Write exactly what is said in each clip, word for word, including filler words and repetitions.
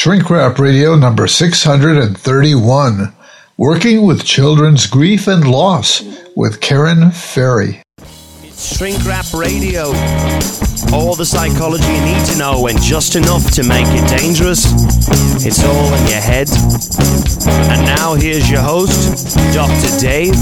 Shrink Rap Radio number six hundred thirty-one, Working with Children's Grief and Loss with Karen Ferry. It's Shrink Rap Radio. All the psychology you need to know and just enough to make it dangerous. It's all in your head. And now here's your host, Doctor Dave.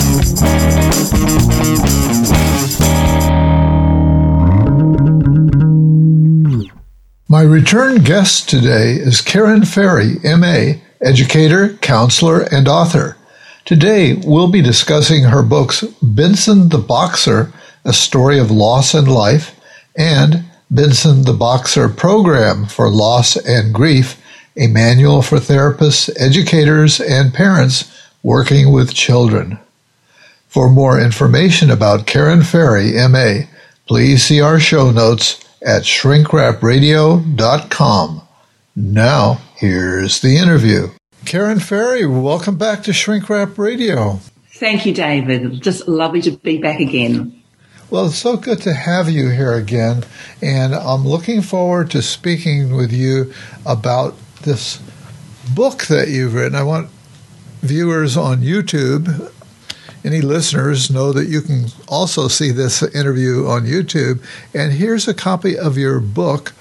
My return guest today is Karen Ferry, M A, educator, counselor, and author. Today, we'll be discussing her books, Benson the Boxer, A Story of Loss and Life, and Benson the Boxer Program for Loss and Grief, a manual for therapists, educators, and parents working with children. For more information about Karen Ferry, M A, please see our show notes at shrink rap radio dot com. Now, here's the interview. Karen Ferry, welcome back to Shrink Rap Radio. Thank you, David. Just lovely to be back again. Well, it's so good to have you here again, and I'm looking forward to speaking with you about this book that you've written. I want viewers on YouTube, any listeners, know that you can also see this interview on YouTube. And here's a copy of your book,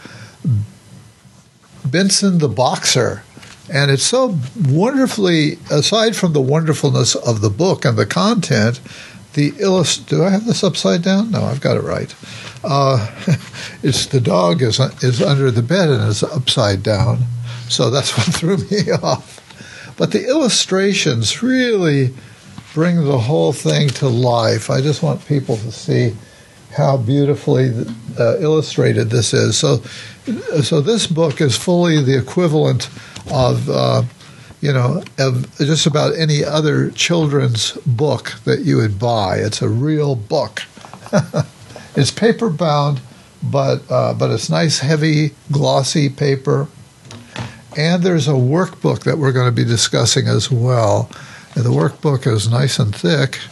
Benson the Boxer. And it's so wonderfully, aside from the wonderfulness of the book and the content, the illust- do I have this upside down? No, I've got it right. Uh, it's the dog is is under the bed and is upside down. So that's what threw me off. But the illustrations really bring the whole thing to life. I just want people to see how beautifully uh, illustrated this is. So, so this book is fully the equivalent of, uh, you know, of just about any other children's book that you would buy. It's a real book. It's paper bound, but uh, but it's nice, heavy, glossy paper. And there's a workbook that we're going to be discussing as well. And the workbook is nice and thick.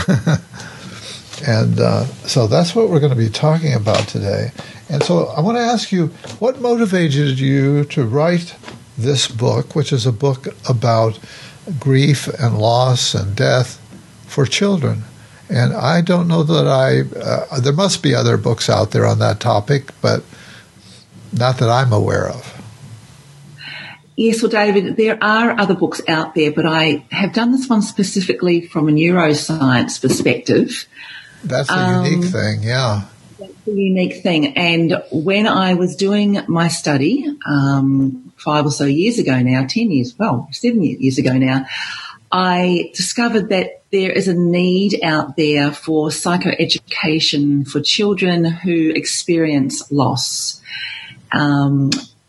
And uh, so that's what we're going to be talking about today. And so I want to ask you, what motivated you to write this book, which is a book about grief and loss and death for children? And I don't know that I, uh, there must be other books out there on that topic, but not that I'm aware of. Yes, well, David, there are other books out there, but I have done this one specifically from a neuroscience perspective. That's the um, unique thing, yeah. That's the unique thing. And when I was doing my study um, five or so years ago now, ten years, well, seven years ago now, I discovered that there is a need out there for psychoeducation for children who experience loss. Um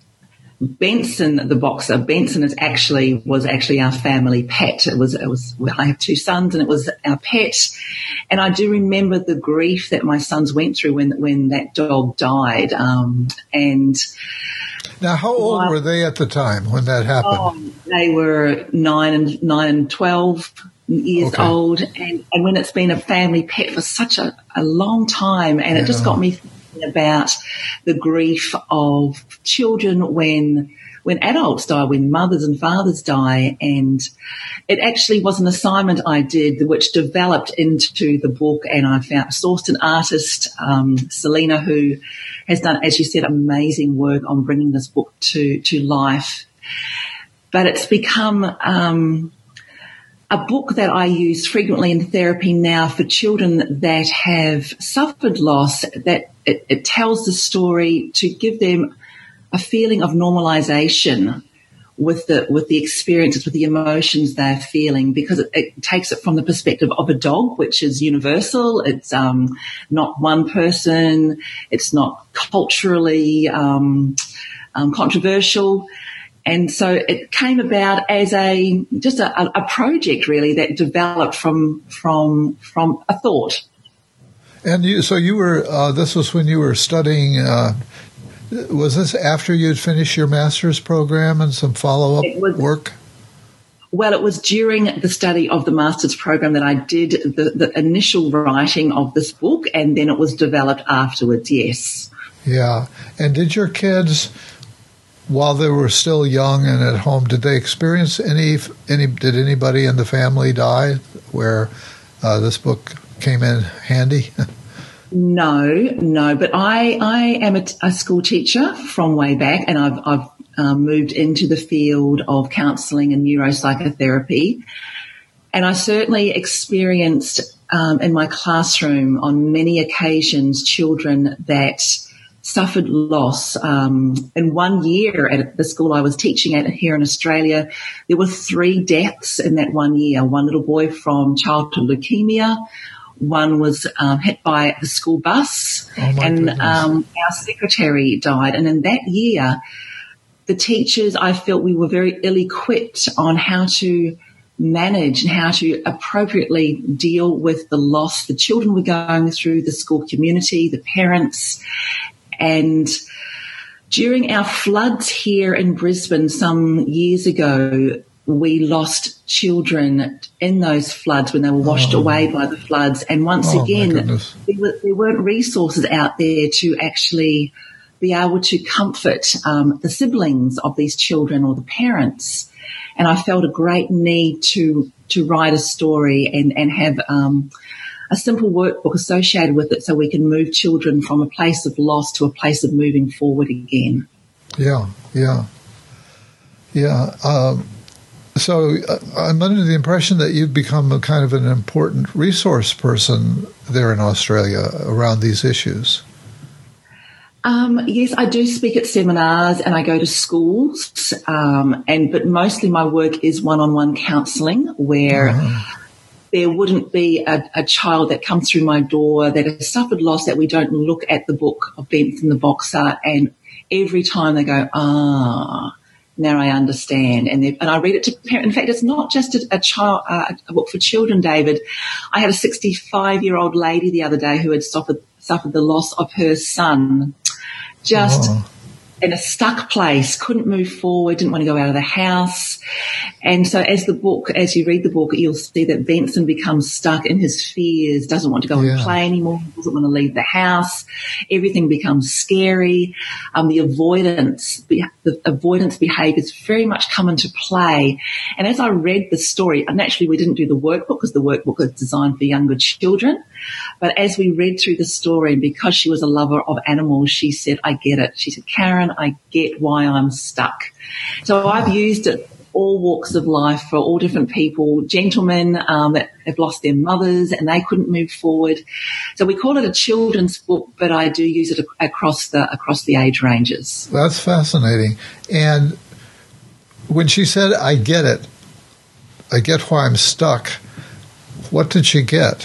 Benson, the boxer, Benson is actually was actually our family pet. It was, it was. I have two sons, and it was our pet. And I do remember the grief that my sons went through when when that dog died. Um, and now, how old were they at the time when that happened? Oh, they were nine and nine and twelve years okay. old, and, and when it's been a family pet for such a, a long time, and yeah. it just got me about the grief of children when when adults die, when mothers and fathers die. And it actually was an assignment I did which developed into the book, and I found sourced an artist, um, Selena, who has done, as you said, amazing work on bringing this book to, to life. But it's become um, a book that I use frequently in therapy now for children that have suffered loss, that it, it tells the story to give them a feeling of normalization with the with the experiences, with the emotions they're feeling, because it, it takes it from the perspective of a dog, which is universal. It's um, not one person. It's not culturally um, um, controversial. And so it came about as a just a, a project, really, that developed from from from a thought. And you, so you were. Uh, this was when you were studying. Uh, was this after you'd finished your master's program and some follow-up was, work? Well, it was during the study of the master's program that I did the, the initial writing of this book, and then it was developed afterwards. Yes. Yeah. And did your kids while they were still young and at home, did they experience any, any did anybody in the family die where uh, this book came in handy? No, no, but I, I am a, a school teacher from way back, and I've, I've um, moved into the field of counselling and neuropsychotherapy. And I certainly experienced um, in my classroom on many occasions children that suffered loss. Um, in one year at the school I was teaching at here in Australia, there were three deaths in that one year. One little boy from childhood leukemia, one was um, hit by the school bus, oh and um, our secretary died. And in that year, the teachers, I felt we were very ill-equipped on how to manage and how to appropriately deal with the loss the children were going through, the school community, the parents. And during our floods here in Brisbane some years ago, we lost children in those floods when they were washed oh. away by the floods. And once oh, again, there, were, there weren't resources out there to actually be able to comfort um, the siblings of these children or the parents. And I felt a great need to to write a story and, and have um, a simple workbook associated with it so we can move children from a place of loss to a place of moving forward again. Yeah, yeah, yeah. Um, so uh, I'm under the impression that you've become a kind of an important resource person there in Australia around these issues. Um, yes, I do speak at seminars and I go to schools, um, and but mostly my work is one-on-one counselling, where uh-huh. there wouldn't be a, a child that comes through my door that has suffered loss that we don't look at the book of Benson the Boxer, and every time they go, ah, now I understand. And and I read it to parents. In fact, it's not just a, a child, uh, a book for children, David. I had a sixty-five-year-old lady the other day who had suffered suffered the loss of her son, just oh. in a stuck place, couldn't move forward, didn't want to go out of the house. And so as the book, as you read the book, you'll see that Benson becomes stuck in his fears, doesn't want to go yeah. and play anymore, doesn't want to leave the house. Everything becomes scary. Um, the avoidance, the avoidance behaviours very much come into play. And as I read the story, naturally we didn't do the workbook because the workbook is designed for younger children. But as we read through the story, and because she was a lover of animals, she said, I get it. She said, Karen, I get why I'm stuck. So I've used it all walks of life for all different people, gentlemen um, that have lost their mothers and they couldn't move forward. So we call it a children's book, but I do use it across the across the age ranges. That's fascinating. And when she said, I get it, I get why I'm stuck, what did she get?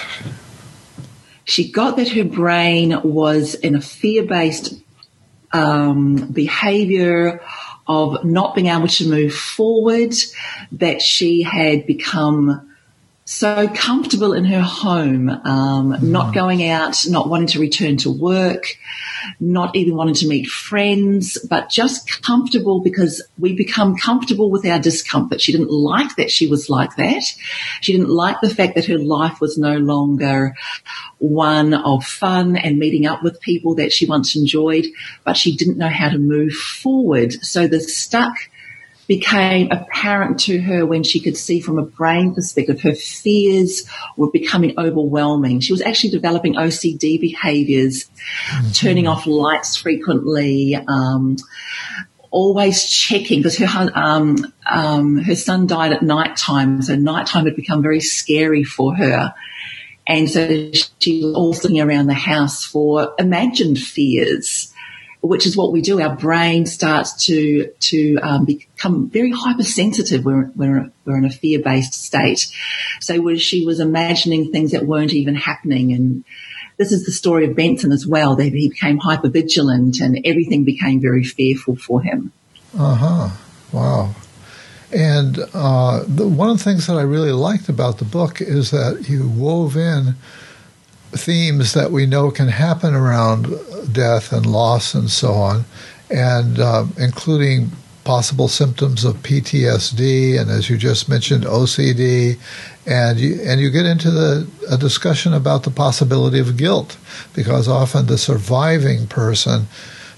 She got that her brain was in a fear-based um, behavior of not being able to move forward, that she had become so comfortable in her home, um, mm. not going out, not wanting to return to work, not even wanting to meet friends, but just comfortable because we become comfortable with our discomfort. She didn't like that she was like that. She didn't like the fact that her life was no longer one of fun and meeting up with people that she once enjoyed, but she didn't know how to move forward. So the stuck became apparent to her when she could see from a brain perspective her fears were becoming overwhelming. She was actually developing O C D behaviours, mm-hmm. turning off lights frequently, um, always checking, because her um, um, her son died at night time, so nighttime had become very scary for her. And so she was always looking around the house for imagined fears, which is what we do. Our brain starts to to um, become very hypersensitive when we're, we're in a fear-based state. So when she was imagining things that weren't even happening, and this is the story of Benson as well, that he became hypervigilant and everything became very fearful for him. Uh-huh. Wow. And uh, the, one of the things that I really liked about the book is that you wove in themes that we know can happen around death and loss and so on, and uh, including possible symptoms of P T S D and, as you just mentioned, O C D, and you, and you get into the a discussion about the possibility of guilt, because often the surviving person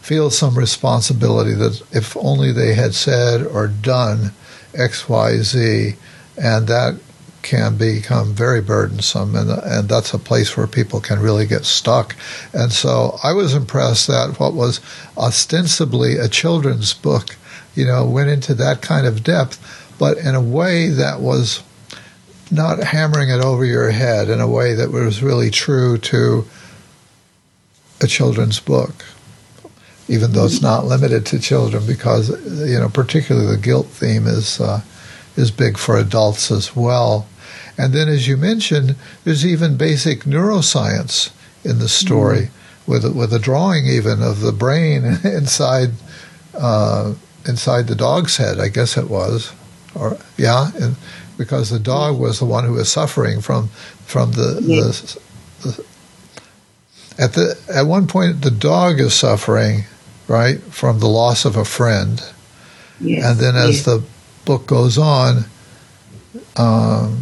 feel some responsibility that if only they had said or done X, Y, Z, and that can become very burdensome, and and that's a place where people can really get stuck. And so I was impressed that what was ostensibly a children's book, you know, went into that kind of depth, but in a way that was not hammering it over your head, in a way that was really true to a children's book, even though it's not limited to children, because, you know, particularly the guilt theme is uh, is big for adults as well. And then, as you mentioned, there's even basic neuroscience in the story, mm-hmm. with with a drawing even of the brain inside uh, inside the dog's head, I guess it was, or yeah, and because the dog was the one who was suffering from from the, yeah. the, the at the at one point the dog is suffering, right, from the loss of a friend, yes. and then as yes. the book goes on, um,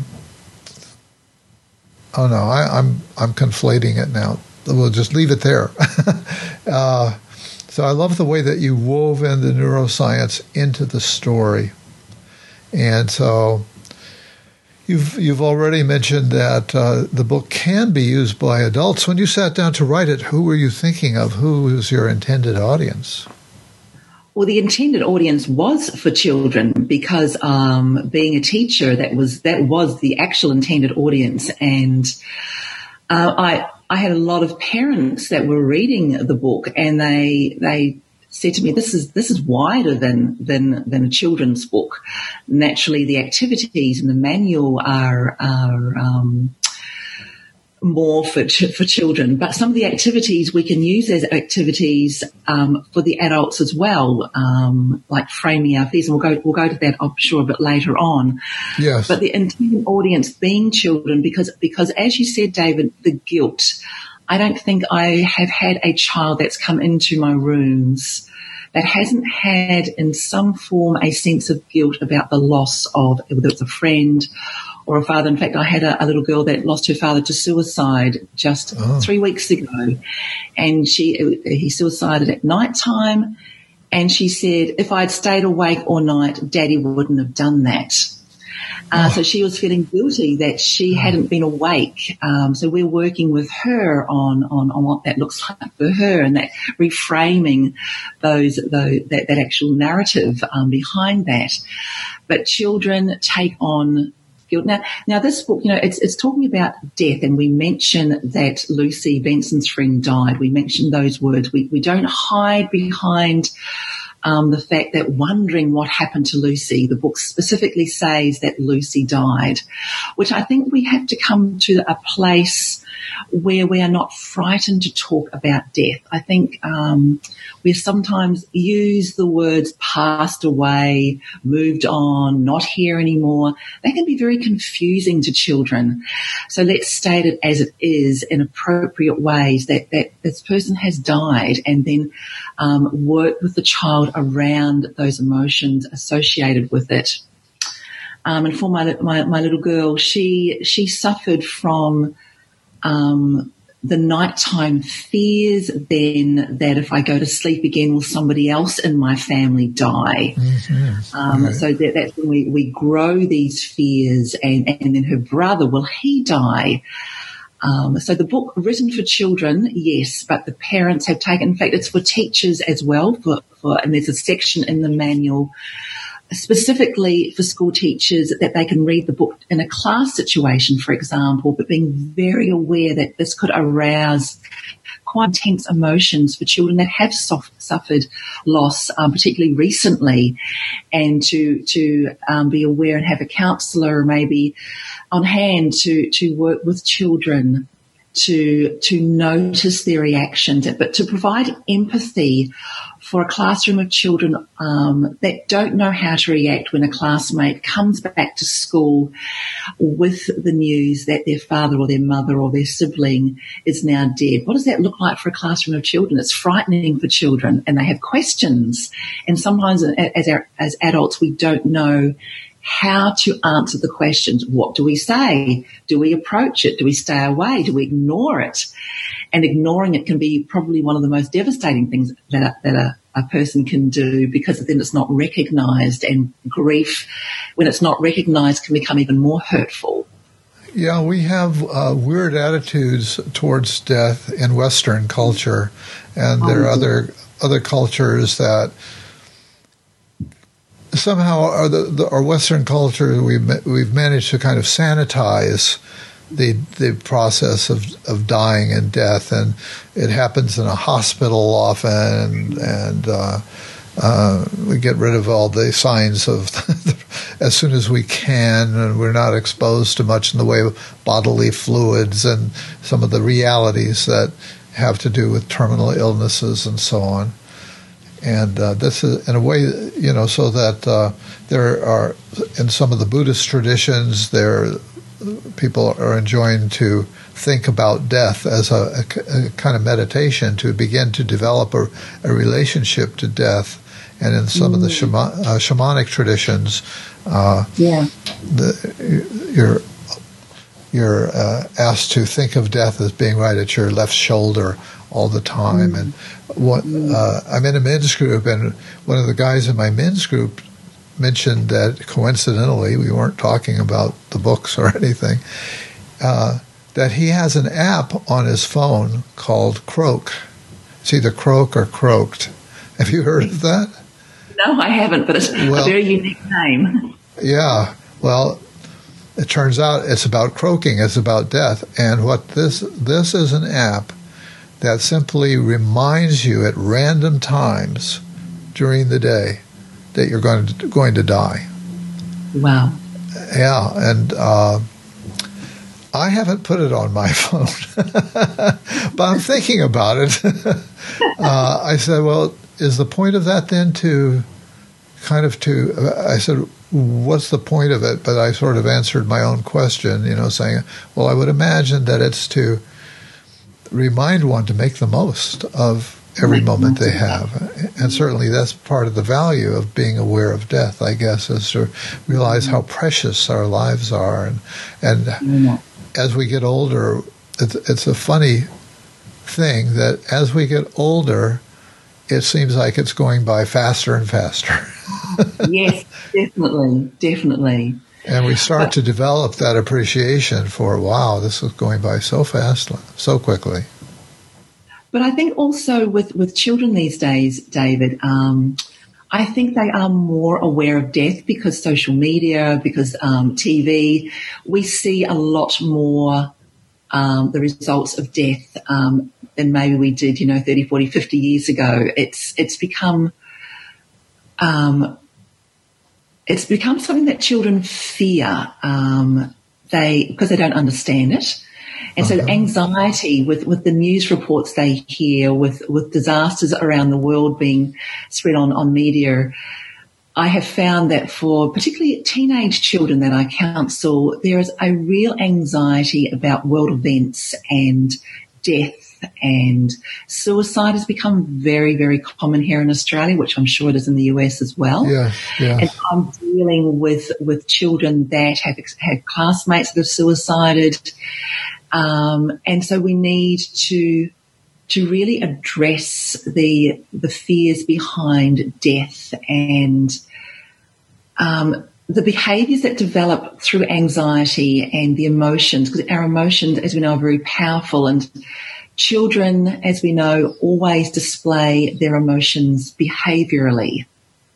oh no, I, I'm I'm conflating it now. We'll just leave it there. uh, so I love the way that you wove in the neuroscience into the story, and so. You've you've already mentioned that uh, the book can be used by adults. When you sat down to write it, who were you thinking of? Who was your intended audience? Well, the intended audience was for children because um, being a teacher, that was that was the actual intended audience, and uh, I I had a lot of parents that were reading the book, and they they. said to me, this is this is wider than than than a children's book. Naturally, the activities in the manual are are um, more for ch- for children, but some of the activities we can use as activities um, for the adults as well, um, like framing our fears. And we'll go we'll go to that, I'm sure, a bit later on. Yes. But the intended audience being children, because because as you said, David, the guilt. I don't think I have had a child that's come into my rooms that hasn't had in some form a sense of guilt about the loss of, whether it's a friend or a father. In fact, I had a, a little girl that lost her father to suicide just oh. three weeks ago, and she he suicided at night time, and she said, if I'd stayed awake all night, Daddy wouldn't have done that. Uh, oh. So she was feeling guilty that she oh. hadn't been awake. Um, so we're working with her on, on, on what that looks like for her, and that reframing those, those that, that actual narrative um, behind that. But children take on guilt. Now, now this book, you know, it's, it's talking about death, and we mention that Lucy Benson's friend died. We mention those words. We, we don't hide behind Um, the fact that wondering what happened to Lucy. The book specifically says that Lucy died, which I think we have to come to a place where we are not frightened to talk about death. I think um, we sometimes use the words passed away, moved on, not here anymore. They can be very confusing to children. So let's state it as it is in appropriate ways, that, that this person has died, and then um, work with the child around those emotions associated with it. Um, and for my, my my little girl, she she suffered from um, the nighttime fears. Then that if I go to sleep again, will somebody else in my family die? Mm-hmm. Um, right. So that, that's when we, we grow these fears, and, and then her brother, will he die? Um, so the book written for children, yes, but the parents have taken, in fact, it's for teachers as well, for, for, and there's a section in the manual specifically for school teachers that they can read the book in a class situation, for example, but being very aware that this could arouse quite intense emotions for children that have soft, suffered loss, um, particularly recently, and to to um, be aware and have a counsellor maybe on hand to to work with children to to notice their reactions, but to provide empathy for a classroom of children um, that don't know how to react when a classmate comes back to school with the news that their father or their mother or their sibling is now dead. What does that look like for a classroom of children? It's frightening for children, and they have questions. And sometimes as, our, as adults, we don't know how to answer the questions. What do we say? Do we approach it? Do we stay away? Do we ignore it? And ignoring it can be probably one of the most devastating things that a, that a, a person can do, because then it's not recognised, and grief, when it's not recognised, can become even more hurtful. Yeah, we have uh, weird attitudes towards death in Western culture, and there are other other cultures that somehow are the, the our Western culture. We've we've managed to kind of sanitize the the process of, of dying and death, and it happens in a hospital often, and, and uh, uh, we get rid of all the signs of as soon as we can, and we're not exposed to much in the way of bodily fluids and some of the realities that have to do with terminal illnesses and so on. And uh, this is, in a way, you know, so that uh, there are, in some of the Buddhist traditions, there people are enjoined to think about death as a, a, a kind of meditation, to begin to develop a, a relationship to death. And in some mm. of the shama, uh, shamanic traditions, uh, yeah, the, you're you're uh, asked to think of death as being right at your left shoulder all the time. Mm. And what uh, I'm in a men's group, and one of the guys in my men's group mentioned that, coincidentally, we weren't talking about the books or anything, uh, that he has an app on his phone called Croak. It's either Croak or Croaked. Have you heard of that? No, I haven't, but it's well, a very unique name. Yeah. Well, it turns out it's about croaking. It's about death. And what this this is an app that simply reminds you at random times during the day that you're going to going to die. Wow. Yeah, and uh, I haven't put it on my phone, but I'm thinking about it. uh, I said, well, is the point of that then to kind of to, I said, what's the point of it? But I sort of answered my own question, you know, saying, well, I would imagine that it's to remind one to make the most of every moment they have. And certainly that's part of the value of being aware of death, I guess, is to realize how precious our lives are. And, and as we get older, it's, it's a funny thing that as we get older, it seems like it's going by faster and faster. Yes, definitely, definitely. And we start to develop that appreciation for, wow, this is going by so fast, so quickly. But I think also with, with children these days, David, um, I think they are more aware of death because social media, because um, T V, we see a lot more um, the results of death um, than maybe we did, you know, thirty, forty, fifty years ago. It's it's become um, it's become something that children fear. Um, they because they don't understand it. And so anxiety with, with the news reports they hear, with, with disasters around the world being spread on, on media, I have found that for particularly teenage children that I counsel, there is a real anxiety about world events and death, and suicide has become very, very common here in Australia, which I'm sure it is in the U S as well. Yeah, yeah. And I'm dealing with, with children that have had classmates that have suicided. Um, and so we need to to really address the the fears behind death and um, the behaviours that develop through anxiety and the emotions, because our emotions, as we know, are very powerful. And children, as we know, always display their emotions behaviourally.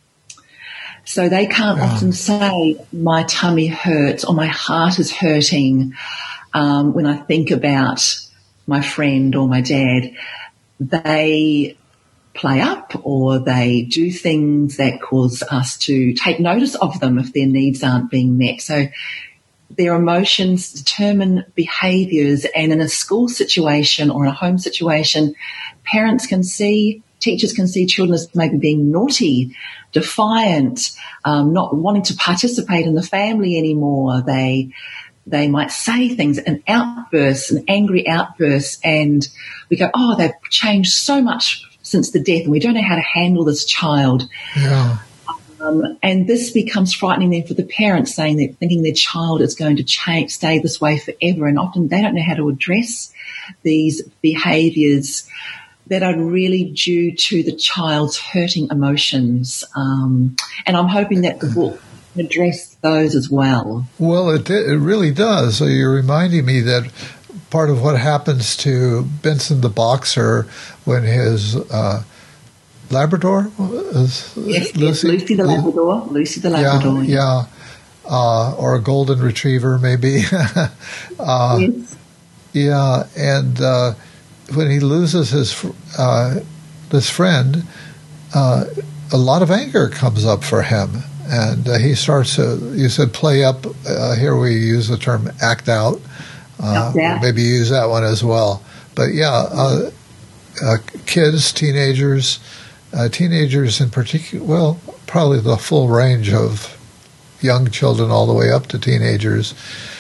So they can't yeah. often say, my tummy hurts or my heart is hurting. Um, when I think about my friend or my dad, they play up or they do things that cause us to take notice of them if their needs aren't being met. So their emotions determine behaviours, and in a school situation or in a home situation, parents can see, teachers can see children as maybe being naughty, defiant, um, not wanting to participate in the family anymore. They They might say things, an outburst, an angry outburst, and we go, oh, they've changed so much since the death, and we don't know how to handle this child. Yeah. Um, and this becomes frightening then for the parents, saying that thinking their child is going to change, stay this way forever. And often they don't know how to address these behaviours that are really due to the child's hurting emotions. Um, and I'm hoping that the book can address those as well. Well, it, it really does. So you're reminding me that part of what happens to Benson the boxer when his uh, Labrador is yes, Lucy, yes, Lucy the Labrador, Lucy the Labrador, yeah, yeah. Uh, or a golden retriever, maybe. uh, yes. Yeah, and uh, when he loses his uh, this friend, uh, a lot of anger comes up for him, and uh, he starts to. You said play up. Uh, here we use the term act out. Uh, maybe use that one as well. But yeah, uh, uh, kids, teenagers. Uh, teenagers in particular, well, probably the full range of young children all the way up to teenagers,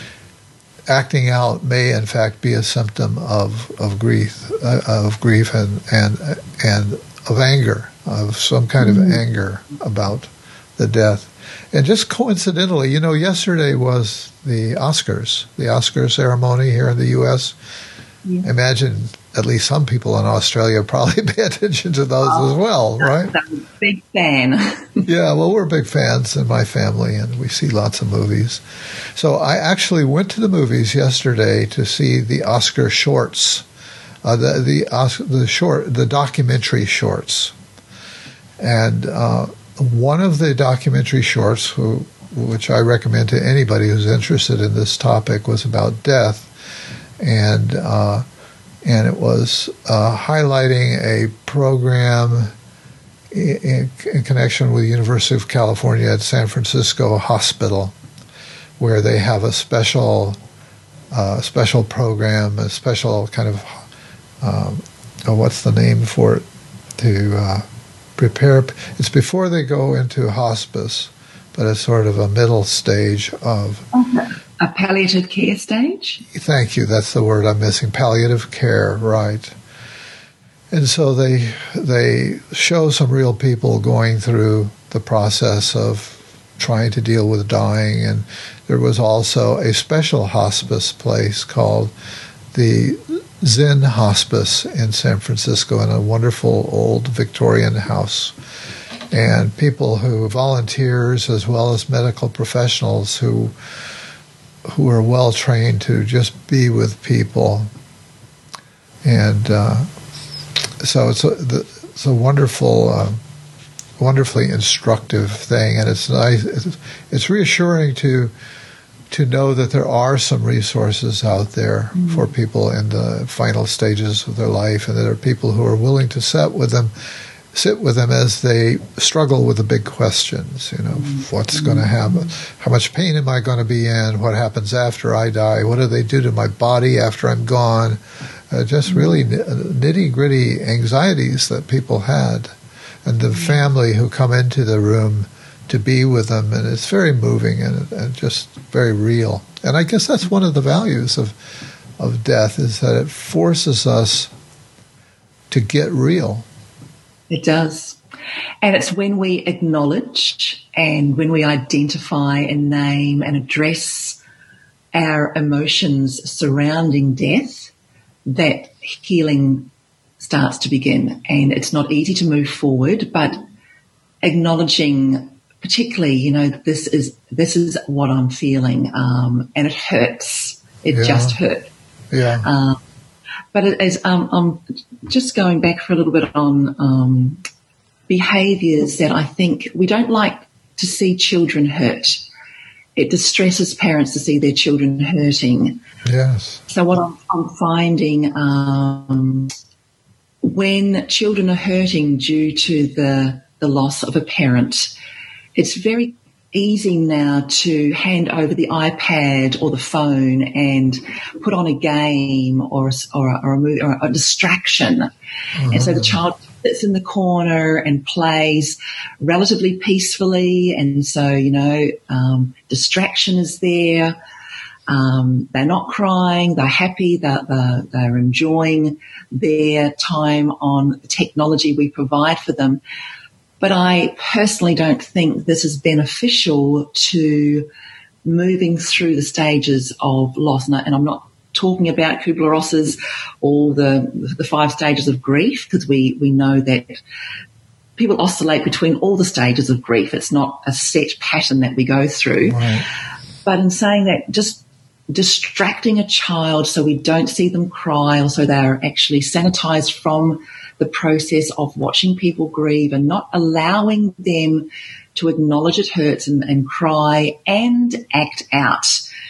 acting out may in fact be a symptom of of grief, uh, of grief and and and of anger, of some kind mm-hmm. of anger about the death. And just coincidentally, you know, yesterday was the Oscars, the Oscar ceremony here in the U S Yeah. Imagine at least some people in Australia probably pay attention to those oh, as well, right? I'm a big fan. Yeah, well, we're big fans in my family, and we see lots of movies. So I actually went to the movies yesterday to see the Oscar shorts, uh, the the the short, the documentary shorts, and uh, one of the documentary shorts, who, which I recommend to anybody who's interested in this topic, was about death. And uh, and it was uh, highlighting a program in, in connection with the University of California at San Francisco Hospital, where they have a special uh, special program, a special kind of um, oh, what's the name for it to uh, prepare. It's before they go into hospice, but it's sort of a middle stage of. Okay. A palliative care stage? Thank you. That's the word I'm missing. Palliative care, right. And so they they show some real people going through the process of trying to deal with dying. And there was also a special hospice place called the Zen Hospice in San Francisco, in a wonderful old Victorian house. And people who, volunteers as well as medical professionals who who are well trained to just be with people, and uh, so it's a, it's a wonderful, uh, wonderfully instructive thing, and it's nice. It's, it's reassuring to to know that there are some resources out there mm-hmm. for people in the final stages of their life, and there are people who are willing to sit with them. sit with them as they struggle with the big questions, you know, mm-hmm. what's going to happen? How much pain am I going to be in? What happens after I die? What do they do to my body after I'm gone? Uh, just really nitty-gritty anxieties that people had, and the family who come into the room to be with them, and it's very moving and, and just very real. And I guess that's one of the values of of death, is that it forces us to get real. It does. And it's when we acknowledge and when we identify and name and address our emotions surrounding death that healing starts to begin. And it's not easy to move forward, but acknowledging particularly, you know, this is this is what I'm feeling, um, and it hurts. It yeah. just hurt. Yeah. Um, But it is, um, I'm just going back for a little bit on um, behaviours that I think we don't like to see children hurt. It distresses parents to see their children hurting. Yes. So what I'm, I'm finding, um, when children are hurting due to the, the loss of a parent, it's very easy now to hand over the iPad or the phone and put on a game or a, or a, or a, movie, or a distraction. Mm-hmm. And so the child sits in the corner and plays relatively peacefully. And so, you know, um, distraction is there. Um, they're not crying. They're happy. They're, they're, they're enjoying their time on the technology we provide for them. But I personally don't think this is beneficial to moving through the stages of loss. And, I, and I'm not talking about Kubler-Ross's or the the five stages of grief, because we, we know that people oscillate between all the stages of grief. It's not a set pattern that we go through. Right. But in saying that, just distracting a child so we don't see them cry, or so they are actually sanitized from the process of watching people grieve and not allowing them to acknowledge it hurts and, and cry and act out,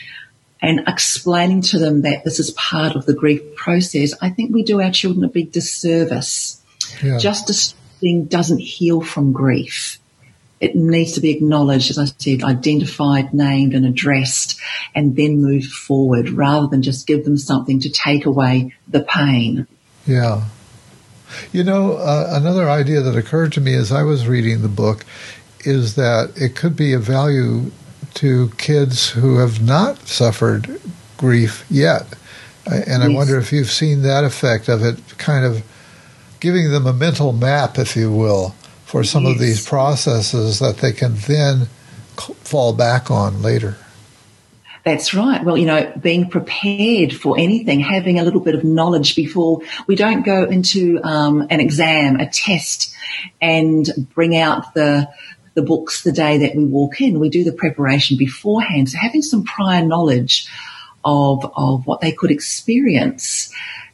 and explaining to them that this is part of the grief process, I think we do our children a big disservice. Yeah. Just distracting doesn't heal from grief. It needs to be acknowledged, as I said, identified, named and addressed, and then move forward, rather than just give them something to take away the pain. Yeah. You know, uh, another idea that occurred to me as I was reading the book is that it could be of value to kids who have not suffered grief yet. And yes. I wonder if you've seen that effect of it, kind of giving them a mental map, if you will, for some yes. of these processes that they can then fall back on later. That's right. Well, you know, being prepared for anything, having a little bit of knowledge before we don't go into um, an exam, a test, and bring out the the books the day that we walk in. We do the preparation beforehand. So having some prior knowledge of of what they could experience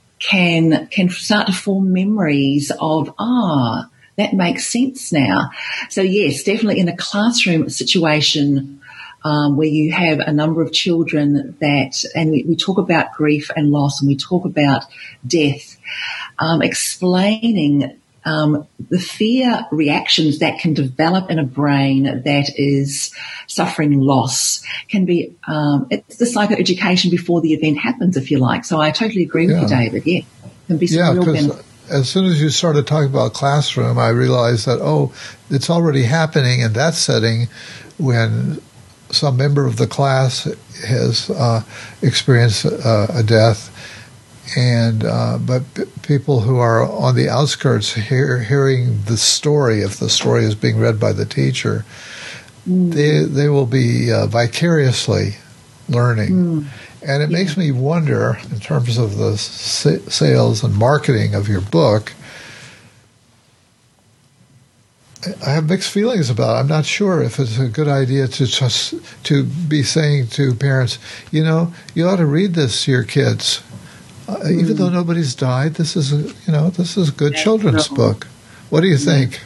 can can start to form memories of, ah, that makes sense now. So yes, definitely in a classroom situation um, where you have a number of children that, and we, we talk about grief and loss, and we talk about death, um, explaining um, the fear reactions that can develop in a brain that is suffering loss can be, um, it's the psychoeducation before the event happens, if you like. So I totally agree with yeah. you, David. Yeah, can be some yeah, real benefit. As soon as you started talking about classroom, I realized that, oh, it's already happening in that setting when some member of the class has uh, experienced uh, a death, and uh, but p- people who are on the outskirts hear, hearing the story, if the story is being read by the teacher, mm. they they will be uh, vicariously learning. Mm. And it yeah. makes me wonder, in terms of the sa- sales and marketing of your book, I have mixed feelings about it. I'm not sure if it's a good idea to just to be saying to parents, you know, you ought to read this to your kids, uh, mm. even though nobody's died. This is a, you know, this is a good That's children's no. book. What do you think?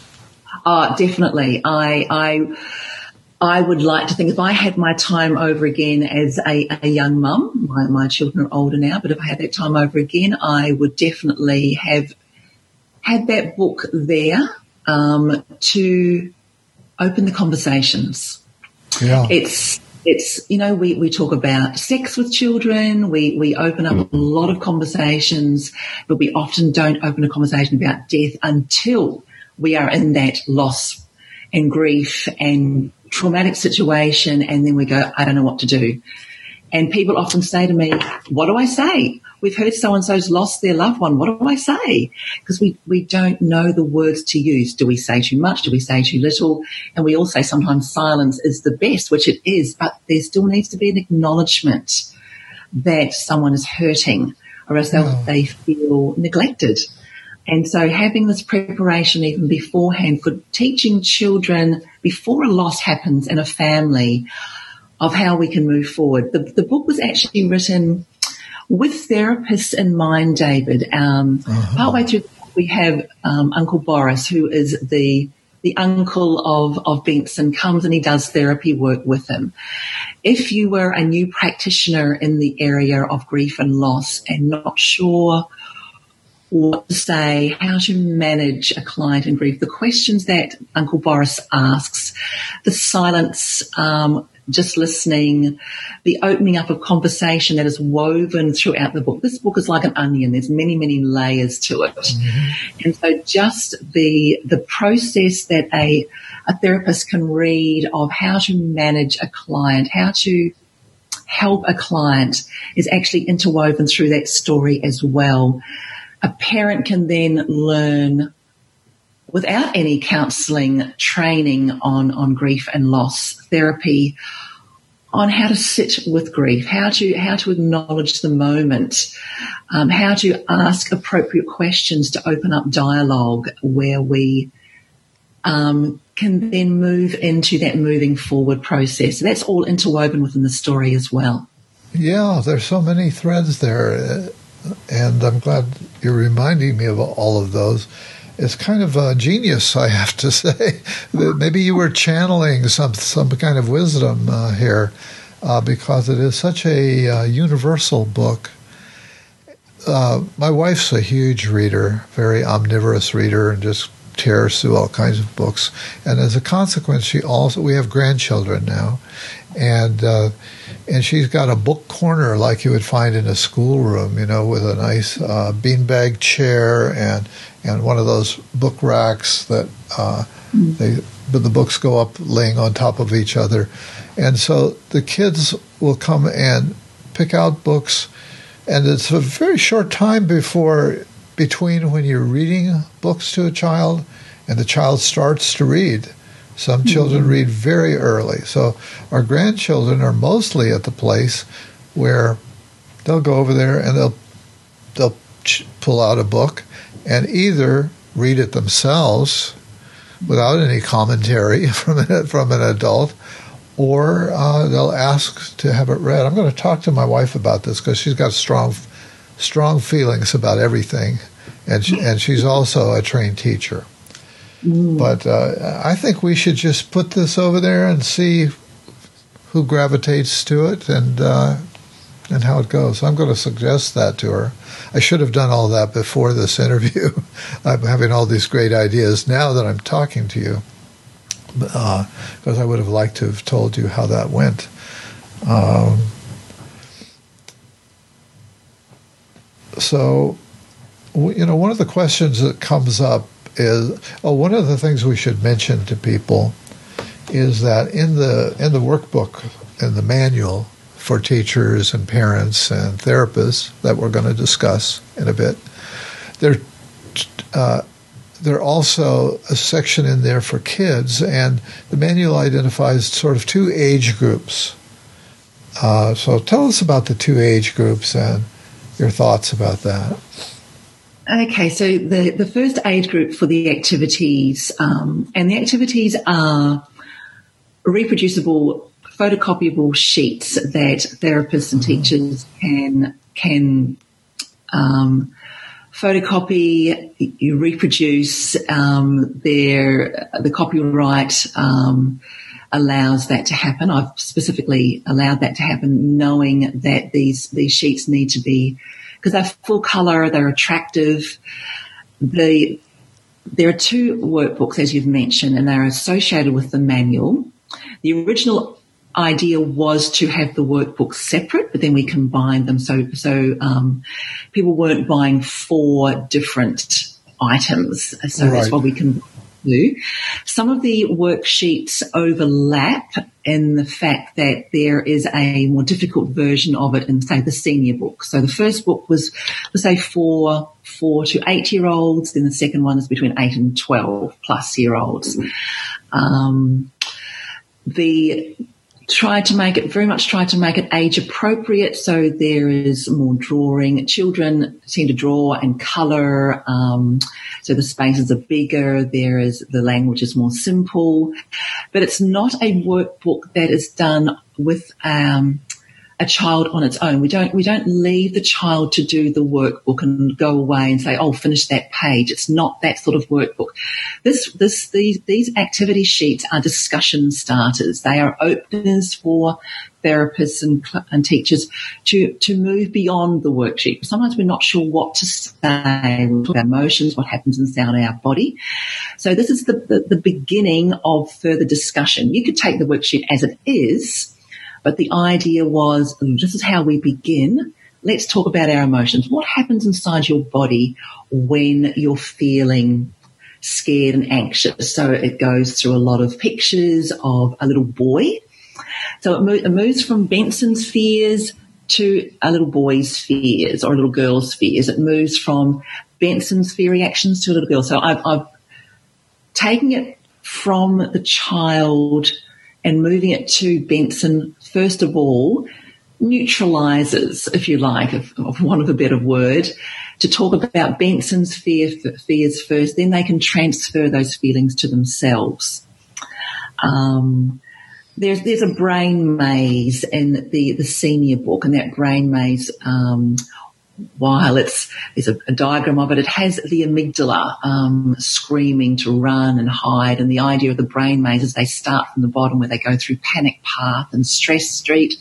Uh, definitely. I I. I would like to think if I had my time over again as a, a young mum, my, my children are older now, but if I had that time over again, I would definitely have had that book there um, to open the conversations. Yeah. It's, it's you know, we, we talk about sex with children, we, we open up a lot of conversations, but we often don't open a conversation about death until we are in that loss and grief and traumatic situation, and then we go, I don't know what to do. And people often say to me, what do I say? We've heard so-and-so's lost their loved one. What do I say? Because we, we don't know the words to use. Do we say too much? Do we say too little? And we all say sometimes silence is the best, which it is, but there still needs to be an acknowledgement that someone is hurting, or else yeah. they feel neglected. And so having this preparation even beforehand for teaching children before a loss happens in a family of how we can move forward. The, the book was actually written with therapists in mind, David. Um, uh-huh. Partway through, we have um, Uncle Boris, who is the the uncle of, of Benson, comes and he does therapy work with him. If you were a new practitioner in the area of grief and loss and not sure what to say, how to manage a client in grief, the questions that Uncle Boris asks, the silence, um, just listening, the opening up of conversation that is woven throughout the book. This book is like an onion. There's many, many layers to it. Mm-hmm. And so just the the process that a, a therapist can read of how to manage a client, how to help a client is actually interwoven through that story as well. A parent can then learn without any counselling training on, on grief and loss therapy, on how to sit with grief, how to how to acknowledge the moment, um, how to ask appropriate questions to open up dialogue where we um, can then move into that moving forward process. So that's all interwoven within the story as well. Yeah, there's so many threads there, and I'm glad you're reminding me of all of those. It's kind of a genius, I have to say. Maybe you were channeling some some kind of wisdom uh, here, uh, because it is such a uh, universal book. Uh, my wife's a huge reader, very omnivorous reader, and just tears through all kinds of books. And as a consequence, she also we have grandchildren now, and uh, and she's got a book corner like you would find in a schoolroom, you know, with a nice uh, beanbag chair and. And one of those book racks that uh, they, but the books go up laying on top of each other. And so the kids will come and pick out books, and it's a very short time before between when you're reading books to a child and the child starts to read. Some children mm-hmm. read very early. So our grandchildren are mostly at the place where they'll go over there and they'll they'll ch- pull out a book and either read it themselves without any commentary from an, from an adult, or uh, they'll ask to have it read. I'm going to talk to my wife about this because she's got strong, strong feelings about everything, and she, and she's also a trained teacher. Mm. But uh, I think we should just put this over there and see who gravitates to it and uh, and how it goes. I'm going to suggest that to her. I should have done all that before this interview. I'm having all these great ideas now that I'm talking to you, uh, because I would have liked to have told you how that went. Um, so, you know, one of the questions that comes up is, oh, one of the things we should mention to people is that in the in the workbook, in the manual for teachers and parents and therapists that we're going to discuss in a bit, there uh, there also a section in there for kids, and the manual identifies sort of two age groups. Uh, so tell us about the two age groups and your thoughts about that. Okay, so the, the first age group for the activities, um, and the activities are reproducible, photocopyable sheets that therapists and mm-hmm. teachers can can um, photocopy, you reproduce. Um, their the copyright um, allows that to happen. I've specifically allowed that to happen, knowing that these these sheets need to be, because they're full colour, they're attractive. The there are two workbooks, as you've mentioned, and they're associated with the manual. The original idea was to have the workbooks separate, but then we combined them so so um, people weren't buying four different items. So right. That's what we can do. Some of the worksheets overlap in the fact that there is a more difficult version of it in, say, the senior book. So the first book was, let's say, for four to eight-year-olds. Then the second one is between eight and twelve-plus-year-olds. Um, the tried to make it, very much tried to make it age appropriate, so there is more drawing. Children seem to draw and colour, um, so the spaces are bigger, there is, the language is more simple, but it's not a workbook that is done with um, a child on its own. We don't we don't leave the child to do the workbook and go away and say, oh, finish that page. It's not that sort of workbook. This this these these activity sheets are discussion starters. They are openers for therapists and, and teachers to to move beyond the worksheet. Sometimes we're not sure what to say. We talk about emotions, what happens inside our body. So this is the, the, the beginning of further discussion. You could take the worksheet as it is, but the idea was, this is how we begin. Let's talk about our emotions. What happens inside your body when you're feeling scared and anxious? So it goes through a lot of pictures of a little boy. So it, mo- it moves from Benson's fears to a little boy's fears or a little girl's fears. It moves from Benson's fear reactions to a little girl. So I've, I've taking it from the child and moving it to Benson, first of all, neutralizes, if you like, if, of want of a better word, to talk about Benson's fear, fears first, then they can transfer those feelings to themselves. Um, there's there's a brain maze in the, the senior book, and that brain maze, um, while it's there's a, a diagram of it, it has the amygdala um, screaming to run and hide, and the idea of the brain maze is they start from the bottom where they go through panic path and stress street.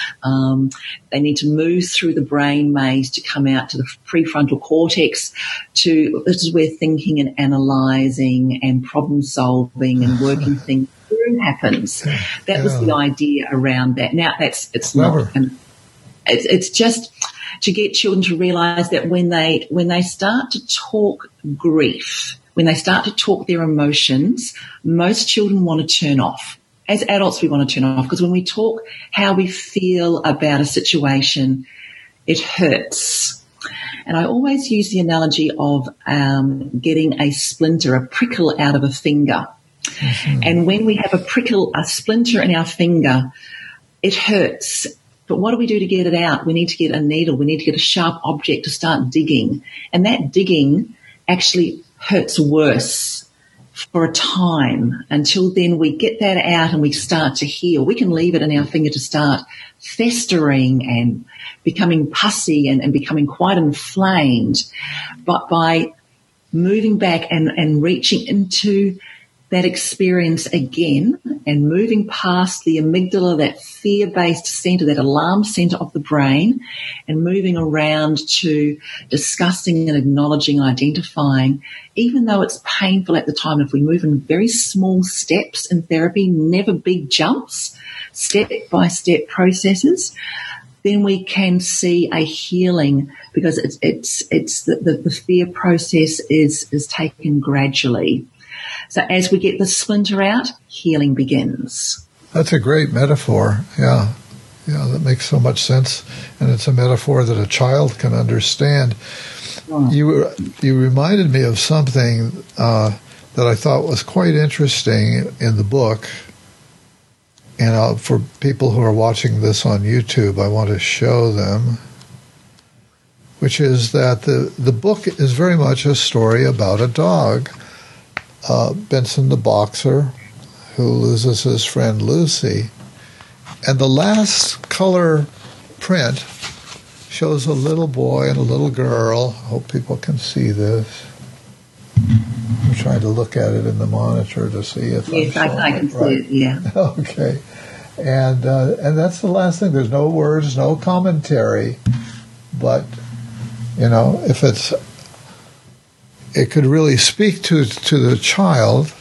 Um, they need to move through the brain maze to come out to the prefrontal cortex. To this is where thinking and analysing and problem solving and working things through happens. That yeah. was the idea around that. Now that's it's Never. not. And it's, it's just to get children to realise that when they when they start to talk grief, when they start to talk their emotions, most children want to turn off. As adults, we want to turn off because when we talk how we feel about a situation, it hurts. And I always use the analogy of um, getting a splinter, a prickle out of a finger. Mm-hmm. And when we have a prickle, a splinter in our finger, it hurts. But what do we do to get it out? We need to get a needle. We need to get a sharp object to start digging. And that digging actually hurts worse for a time. Until then we get that out and we start to heal. We can leave it in our finger to start festering and becoming pussy and, and becoming quite inflamed. But by moving back and, and reaching into that experience again and moving past the amygdala, that fear-based center, that alarm center of the brain, and moving around to discussing and acknowledging and identifying, even though it's painful at the time, if we move in very small steps in therapy, never big jumps, step-by-step processes, then we can see a healing because it's it's it's the, the, the fear process is is taken gradually. So as we get the splinter out, healing begins. That's a great metaphor. Yeah. Yeah, that makes so much sense. And it's a metaphor that a child can understand. Oh. You you reminded me of something uh, that I thought was quite interesting in the book. And I'll, for people who are watching this on YouTube, I want to show them, which is that the, the book is very much a story about a dog. Uh, Benson the boxer, who loses his friend Lucy. And the last color print shows a little boy and a little girl. I hope people can see this. I'm trying to look at it in the monitor to see if yes, I'm I, I can it right. see it, yeah. Okay. And, uh, and that's the last thing. There's no words, no commentary. But, you know, if it's... it could really speak to to the child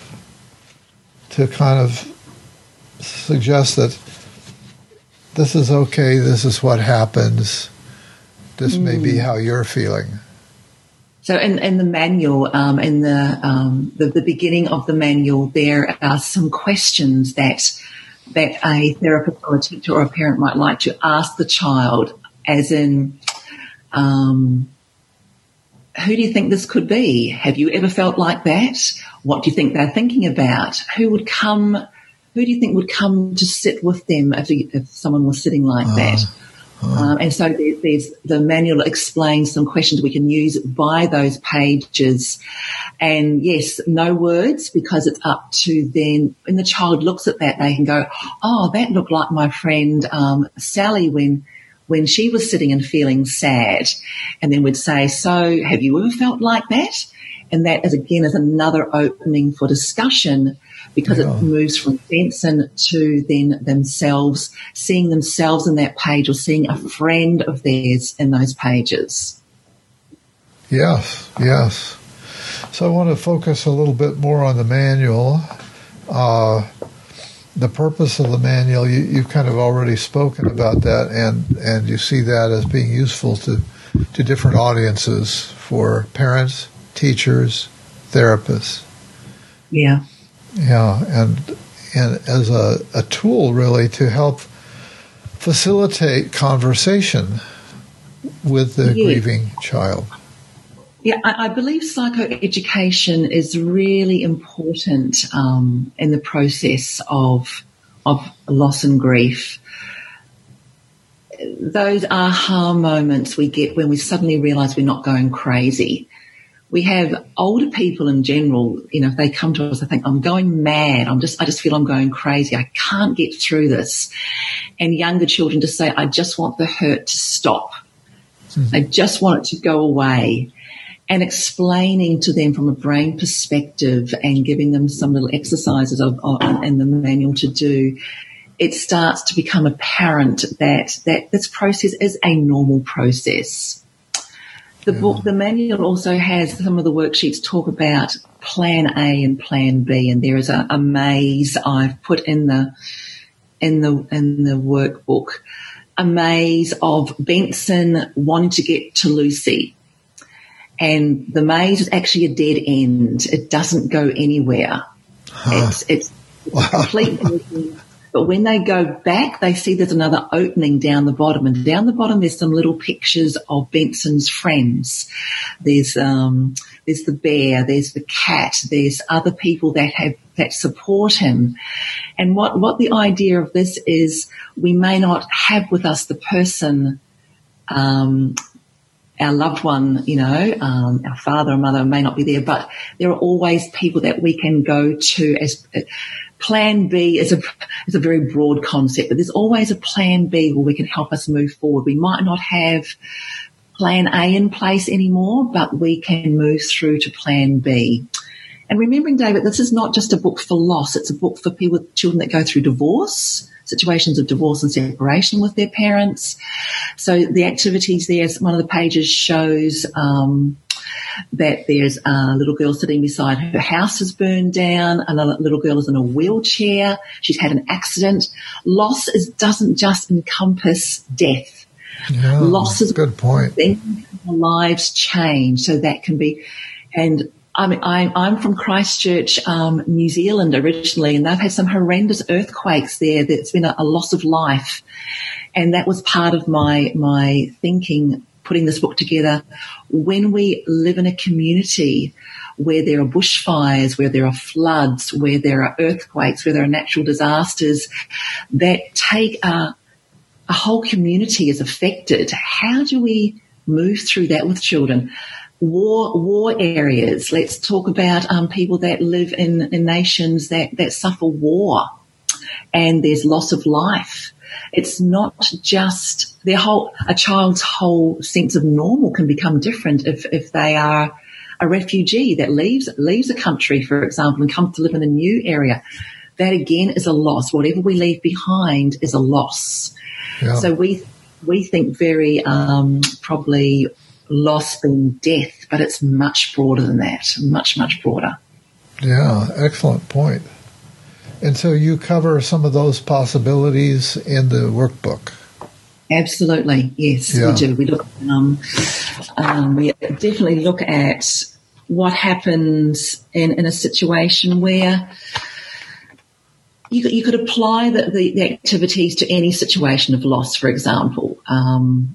to kind of suggest that this is okay, this is what happens, this mm. may be how you're feeling. So in, in the manual, um, in the, um, the the beginning of the manual, there are some questions that that a therapist or a teacher or a parent might like to ask the child, as in, um, who do you think this could be? Have you ever felt like that? What do you think they're thinking about? Who would come? Who do you think would come to sit with them if, if someone was sitting like uh, that? Uh. Um, and so there, there's the manual explains some questions we can use by those pages. And yes, no words, because it's up to then when the child looks at that, they can go, "Oh, that looked like my friend um, Sally when." when she was sitting and feeling sad." And then we'd say, "So have you ever felt like that?" And that is, again, is another opening for discussion because yeah. it moves from Benson to then themselves, seeing themselves in that page or seeing a friend of theirs in those pages. Yes, yes. So I want to focus a little bit more on the manual. Uh, The purpose of the manual, you, you've kind of already spoken about that, and, and you see that as being useful to, to different audiences, for parents, teachers, therapists. Yeah. Yeah, and and as a, a tool, really, to help facilitate conversation with the yeah. grieving child. Yeah, I, I believe psychoeducation is really important um, in the process of of loss and grief. Those aha moments we get when we suddenly realise we're not going crazy. We have older people in general, you know, if they come to us, I think, I'm going mad. I'm just, I just feel I'm going crazy. I can't get through this. And younger children just say, I just want the hurt to stop. Mm-hmm. I just want it to go away. And explaining to them from a brain perspective and giving them some little exercises of, of, in the manual to do, it starts to become apparent that, that this process is a normal process. The book, the manual also has some of the worksheets talk about plan A and plan B, and there is a, a maze I've put in the in the in the workbook, a maze of Benson wanting to get to Lucy, and the maze is actually a dead end. It doesn't go anywhere. Huh. It's it's, it's wow. complete. But when they go back, they see there's another opening down the bottom. And down the bottom, there's some little pictures of Benson's friends. There's um, there's the bear, there's the cat, there's other people that have that support him. And what, what the idea of this is, we may not have with us the person, um, our loved one, you know, um, our father or mother may not be there, but there are always people that we can go to as uh, Plan B is a is a very broad concept, but there's always a plan B where we can help us move forward. We might not have plan A in place anymore, but we can move through to plan B. And remembering, David, this is not just a book for loss. It's a book for people with children that go through divorce, situations of divorce and separation with their parents. So the activities there, one of the pages shows um, that there's a little girl sitting beside her house has burned down. Another little girl is in a wheelchair. She's had an accident. Loss is, doesn't just encompass death. Yeah, Loss is a good point. Lives change, so that can be. And I mean, I, I'm from Christchurch, um, New Zealand originally, and they've had some horrendous earthquakes there. There's been a, a loss of life, and that was part of my my thinking, putting this book together. When we live in a community where there are bushfires, where there are floods, where there are earthquakes, where there are natural disasters that take a, a whole community is affected, how do we move through that with children? War, war areas. Let's talk about um, people that live in, in nations that, that suffer war, and there's loss of life. It's not just their whole, a child's whole sense of normal can become different if, if they are a refugee that leaves, leaves a country, for example, and comes to live in a new area. That again is a loss. Whatever we leave behind is a loss. Yeah. So we, we think very, um, probably loss being death, but it's much broader than that, much, much broader. Yeah, excellent point. And so you cover some of those possibilities in the workbook. Absolutely, yes, yeah. we do. We look, um, um, we definitely look at what happens in, in a situation where you, you could apply the, the, the activities to any situation of loss, for example. Um,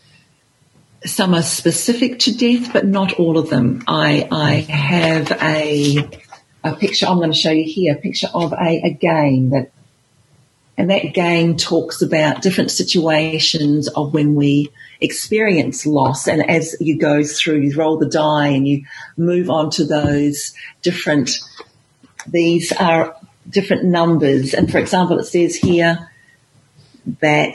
some are specific to death, but not all of them. I, I have a... A picture I'm going to show you here, a picture of a, a game that, and that game talks about different situations of when we experience loss. And as you go through, you roll the die and you move on to those different, these are different numbers. And for example, it says here that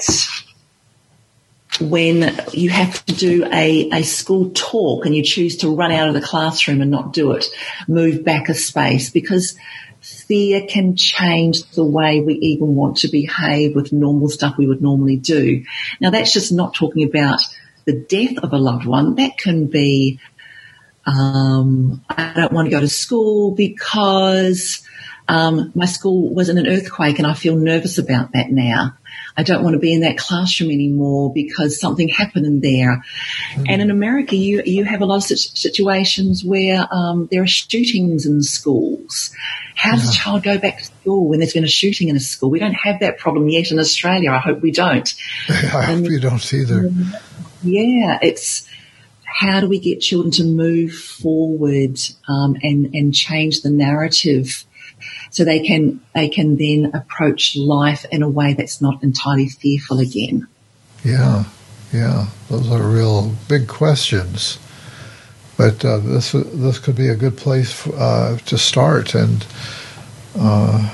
when you have to do a, a school talk and you choose to run out of the classroom and not do it, move back a space, because fear can change the way we even want to behave with normal stuff we would normally do. Now, that's just not talking about the death of a loved one. That can be, um, I don't want to go to school because um, my school was in an earthquake and I feel nervous about that now. I don't want to be in that classroom anymore because something happened in there. Mm-hmm. And in America, you you have a lot of situations where um, there are shootings in schools. How yeah. does a child go back to school when there's been a shooting in a school? We don't have that problem yet in Australia. I hope we don't. I and, hope you don't either. Um, yeah, it's how do we get children to move forward um, and and change the narrative so they can they can then approach life in a way that's not entirely fearful again. Yeah, yeah, those are real big questions. But uh, this this could be a good place uh, to start, and uh,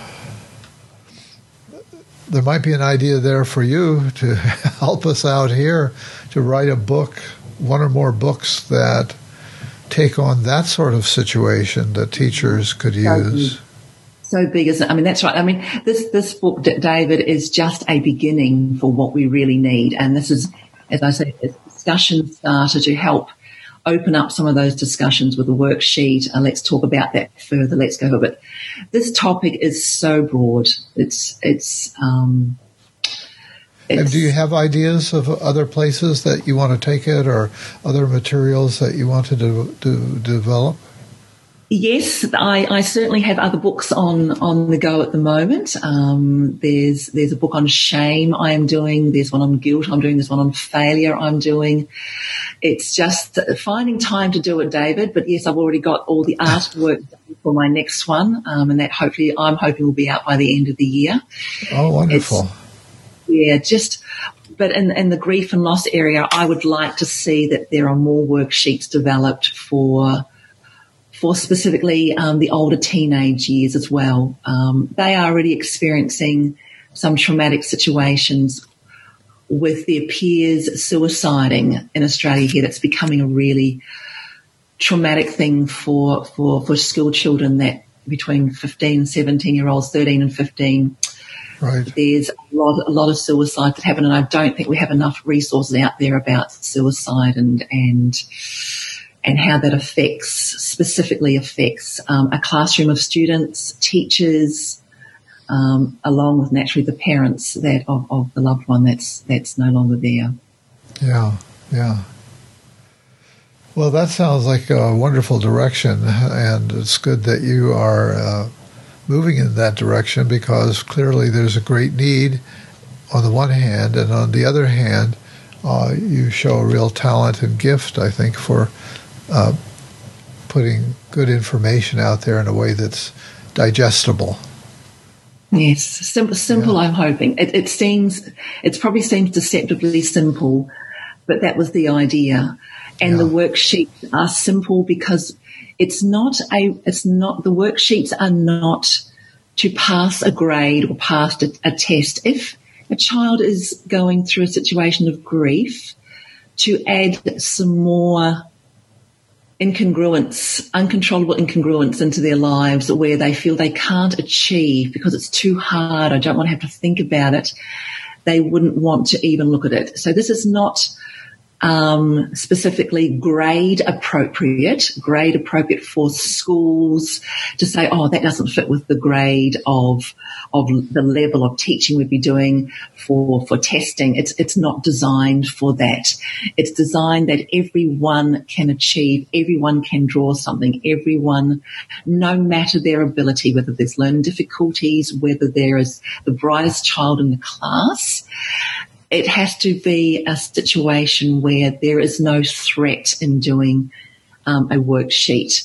there might be an idea there for you to help us out here to write a book, one or more books that take on that sort of situation that teachers could use. So big, isn't it? I mean, that's right. I mean, this this book, David, is just a beginning for what we really need, and this is, as I say, a discussion starter to help open up some of those discussions with a worksheet, and let's talk about that further. Let's go over it. This topic is so broad. It's it's. Um, it's and do you have ideas of other places that you want to take it, or other materials that you want to do, to develop? Yes, I, I certainly have other books on, on the go at the moment. Um, there's there's a book on shame I am doing. There's one on guilt I'm doing. There's one on failure I'm doing. It's just finding time to do it, David. But yes, I've already got all the artwork for my next one, um, and that hopefully I'm hoping will be out by the end of the year. Oh, wonderful! It's, yeah, just. But in, in the grief and loss area, I would like to see that there are more worksheets developed for. for specifically um, the older teenage years as well. Um, they are already experiencing some traumatic situations with their peers suiciding in Australia here. That's becoming a really traumatic thing for, for, for school children that between fifteen, seventeen-year-olds, thirteen and fifteen. Right. There's a lot, a lot of suicides that happen, and I don't think we have enough resources out there about suicide and and and how that affects, specifically affects um, a classroom of students, teachers, um, along with naturally the parents that of, of the loved one that's that's no longer there. Yeah, yeah. Well, that sounds like a wonderful direction, and it's good that you are uh, moving in that direction, because clearly there's a great need on the one hand, and on the other hand, uh, you show a real talent and gift, I think, for Uh, putting good information out there in a way that's digestible. Yes, simple. Simple. Yeah. I'm hoping it, it seems. It probably seems deceptively simple, but that was the idea. And yeah. The worksheets are simple because it's not a. It's not the worksheets are not to pass a grade or pass a, a test. If a child is going through a situation of grief, to add some more incongruence, uncontrollable incongruence into their lives where they feel they can't achieve because it's too hard, I don't want to have to think about it, they wouldn't want to even look at it. So this is not um, specifically grade appropriate, grade appropriate for schools to say, oh, that doesn't fit with the grade of of the level of teaching we'd be doing for, for testing. It's, it's not designed for that. It's designed that everyone can achieve, everyone can draw something, everyone, no matter their ability, whether there's learning difficulties, whether there is the brightest child in the class, it has to be a situation where there is no threat in doing um, a worksheet.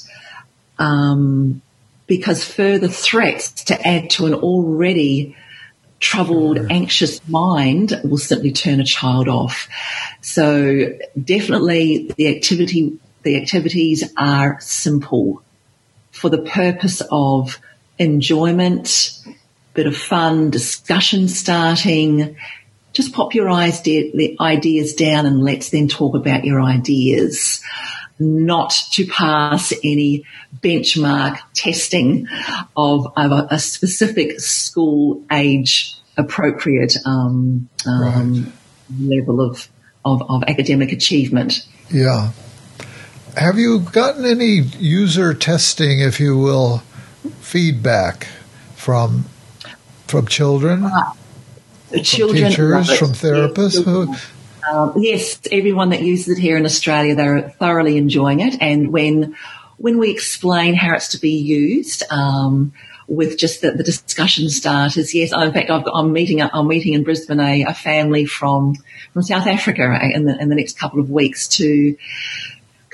Um, because further threats to add to an already troubled, anxious mind will simply turn a child off. So definitely the activity, the activities are simple for the purpose of enjoyment, bit of fun, discussion starting. Just pop your ideas down and let's then talk about your ideas, not to pass any benchmark testing of, of a, a specific school age appropriate um, um, right. level of, of, of academic achievement. Yeah. Have you gotten any user testing, if you will, feedback from from children? Uh, From children, teachers, from therapists? Yes, um, yes, everyone that uses it here in Australia, they're thoroughly enjoying it. And when when we explain how it's to be used, um, with just the, the discussion starters, yes, in fact, I've got, I'm meeting I'm meeting in Brisbane a, a family from from South Africa in the in the next couple of weeks to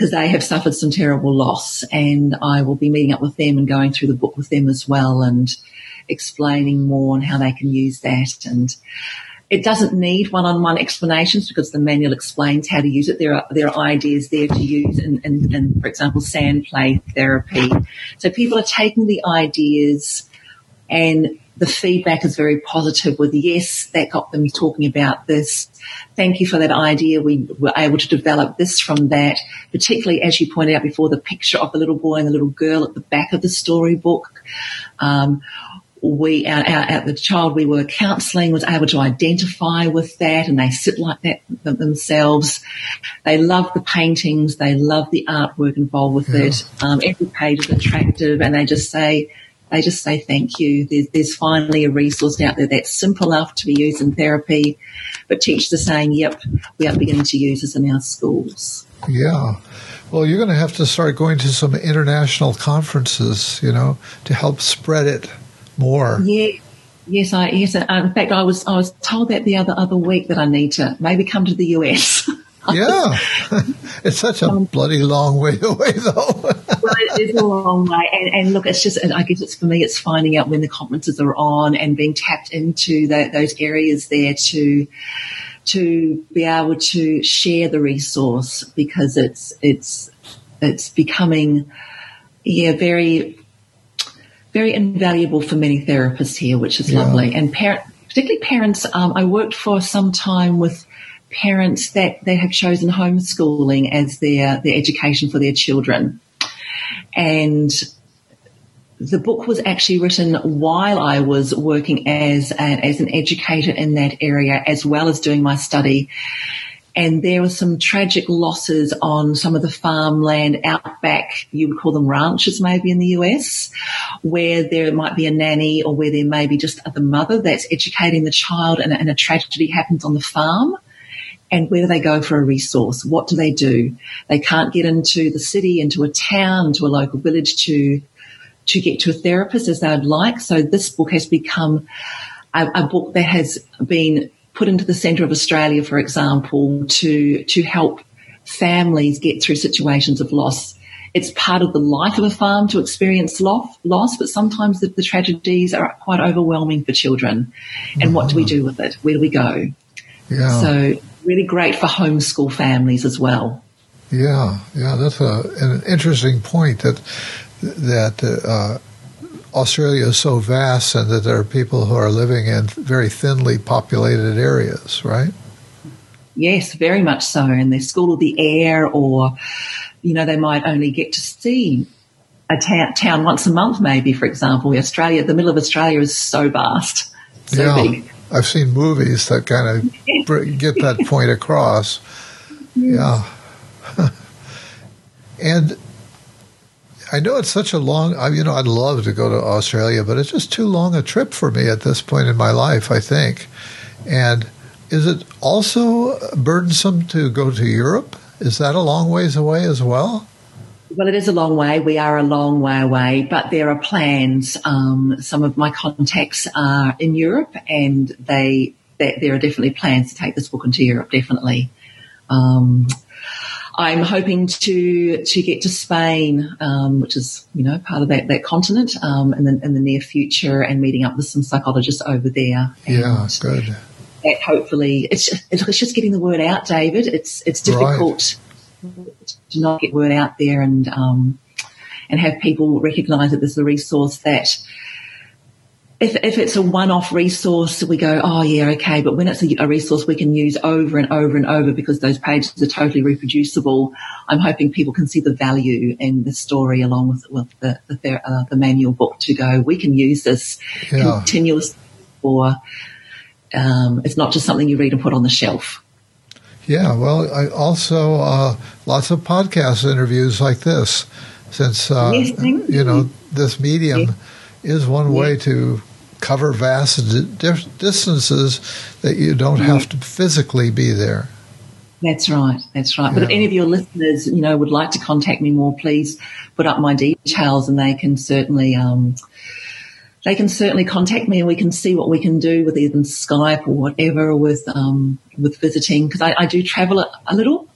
because they have suffered some terrible loss, and I will be meeting up with them and going through the book with them as well and explaining more on how they can use that. And it doesn't need one-on-one explanations because the manual explains how to use it. There are there are ideas there to use in, in, in for example, sand play therapy. So people are taking the ideas, and the feedback is very positive with, yes, that got them talking about this. Thank you for that idea. We were able to develop this from that, particularly, as you pointed out before, the picture of the little boy and the little girl at the back of the storybook. Um, we, our, our, our, the child we were counselling was able to identify with that, and they sit like that themselves. They love the paintings. They love the artwork involved with yeah. it. Um, every page is attractive, and they just say, They just say thank you. There's, there's finally a resource out there that's simple enough to be used in therapy, but teachers are saying, yep, we are beginning to use this in our schools. Yeah. Well, you're going to have to start going to some international conferences, you know, to help spread it more. Yeah. Yes, I yes. Uh, in fact, I was I was told that the other other week that I need to maybe come to the U S. Yeah. It's such a um, bloody long way away, though. Well, it is a long way. And, and look, it's just, I guess it's for me, it's finding out when the conferences are on and being tapped into the, those areas there to to be able to share the resource, because it's it's it's becoming, yeah, very, very invaluable for many therapists here, which is yeah. lovely. And parent, particularly parents, um, I worked for some time with parents that they have chosen homeschooling as their, their education for their children. And the book was actually written while I was working as an, as an educator in that area, as well as doing my study. And there were some tragic losses on some of the farmland out back, you would call them ranches maybe in the U S, where there might be a nanny or where there may be just the mother that's educating the child, and, and a tragedy happens on the farm. And where do they go for a resource? What do they do? They can't get into the city, into a town, into a local village to to get to a therapist as they'd like. So this book has become a, a book that has been put into the centre of Australia, for example, to to help families get through situations of loss. It's part of the life of a farm to experience loss, loss but sometimes the, the tragedies are quite overwhelming for children. And mm-hmm. what do we do with it? Where do we go? Yeah. So really great for homeschool families as well. Yeah, yeah, that's a, an interesting point, that that uh, Australia is so vast and that there are people who are living in very thinly populated areas, right? Yes, very much so. And their school of the air, or, you know, they might only get to see a ta- town once a month maybe, for example. Australia, the middle of Australia is so vast, so yeah. big. I've seen movies that kind of get that point across. Yeah. And I know it's such a long, you know, I'd love to go to Australia, but it's just too long a trip for me at this point in my life, I think. And is it also burdensome to go to Europe? Is that a long ways away as well? Well, it is a long way. We are a long way away, but there are plans. Um, some of my contacts are in Europe, and they, they there are definitely plans to take this book into Europe, definitely. Um, I'm hoping to to get to Spain, um, which is, you know, part of that, that continent, um, in the, in the near future, and meeting up with some psychologists over there. And yeah, good. That hopefully, it's just, it's just getting the word out, David. It's it's difficult. Right. To not get word out there, and um, and have people recognise that there's a resource that if if it's a one-off resource, we go, oh yeah, okay, but when it's a, a resource we can use over and over and over because those pages are totally reproducible, I'm hoping people can see the value in the story along with, with the the, uh, the manual book to go, we can use this yeah. continuously, or um, it's not just something you read and put on the shelf. Yeah, well, I also uh, lots of podcast interviews like this, since uh, yes, you know, this medium yes. is one yes. way to cover vast di- distances that you don't yes. have to physically be there. That's right. That's right. Yeah. But if any of your listeners, you know, would like to contact me more, please put up my details, and they can certainly. Um, They can certainly contact me, and we can see what we can do with even Skype or whatever with um, with visiting, because I, I do travel a, a little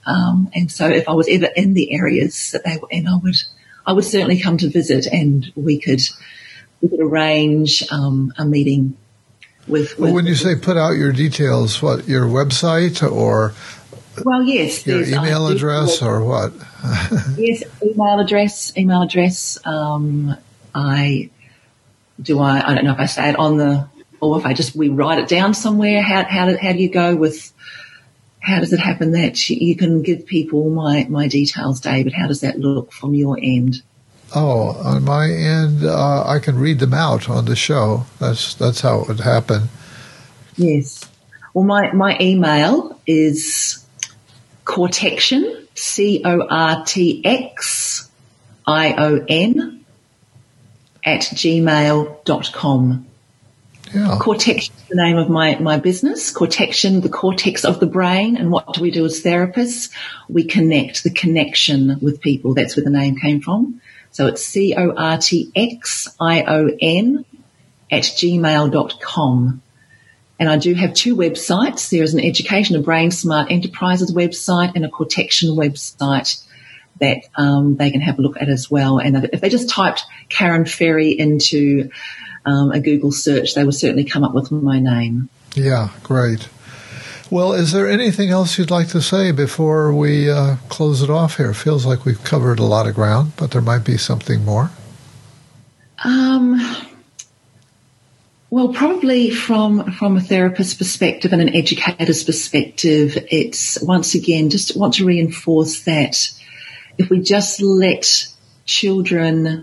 Um, and so if I was ever in the areas that they were in, I would, I would certainly come to visit, and we could, we could arrange um, a meeting with. with well, when you say put out your details, what, your website or well, yes, your email address or what? Yes, email address, email address. Um, I do I, I don't know if I say it on the, or if I just, we write it down somewhere. How, how do, how do you go with, how does it happen that you can give people my, my details, David? How does that look from your end? Oh, on my end, uh, I can read them out on the show. That's that's how it would happen. Yes. Well, my, my email is Cortection, C O R T X I O N, at gmail dot com. Yeah. Cortection is the name of my, my business. Cortection, the cortex of the brain. And what do we do as therapists? We connect, the connection with people. That's where the name came from. So it's C O R T X I O N at gmail dot com. And I do have two websites. There is an Education and Brain Smart Enterprises website and a Cortection website that um, they can have a look at as well. And if they just typed Karen Ferry into um, a Google search, they will certainly come up with my name. Yeah, great. Well, is there anything else you'd like to say before we uh, close it off here? It feels like we've covered a lot of ground, but there might be something more. Um, well, probably from from a therapist's perspective and an educator's perspective, it's once again just want to reinforce that if we just let children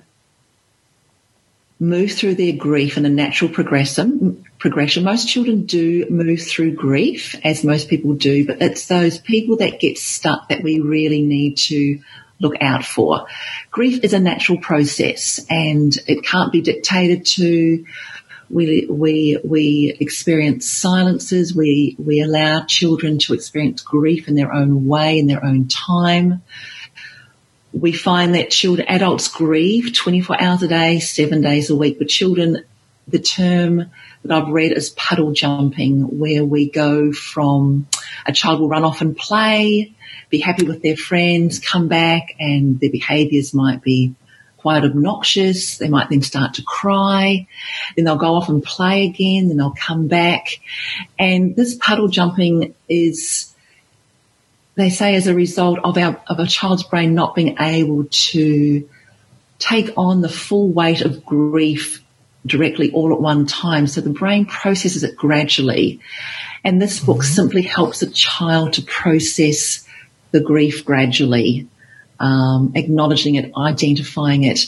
move through their grief in a natural progression, progression. Most children do move through grief, as most people do, but it's those people that get stuck that we really need to look out for. Grief is a natural process and it can't be dictated to. We we we experience silences. We we allow children to experience grief in their own way, in their own time. We find that children, adults grieve twenty-four hours a day, seven days a week. But children, the term that I've read is puddle jumping, where we go from a child will run off and play, be happy with their friends, come back, and their behaviours might be quite obnoxious. They might then start to cry. Then they'll go off and play again. Then they'll come back. And this puddle jumping is, they say, as a result of our of a child's brain not being able to take on the full weight of grief directly all at one time. So the brain processes it gradually. And this book mm-hmm. simply helps a child to process the grief gradually, um, acknowledging it, identifying it,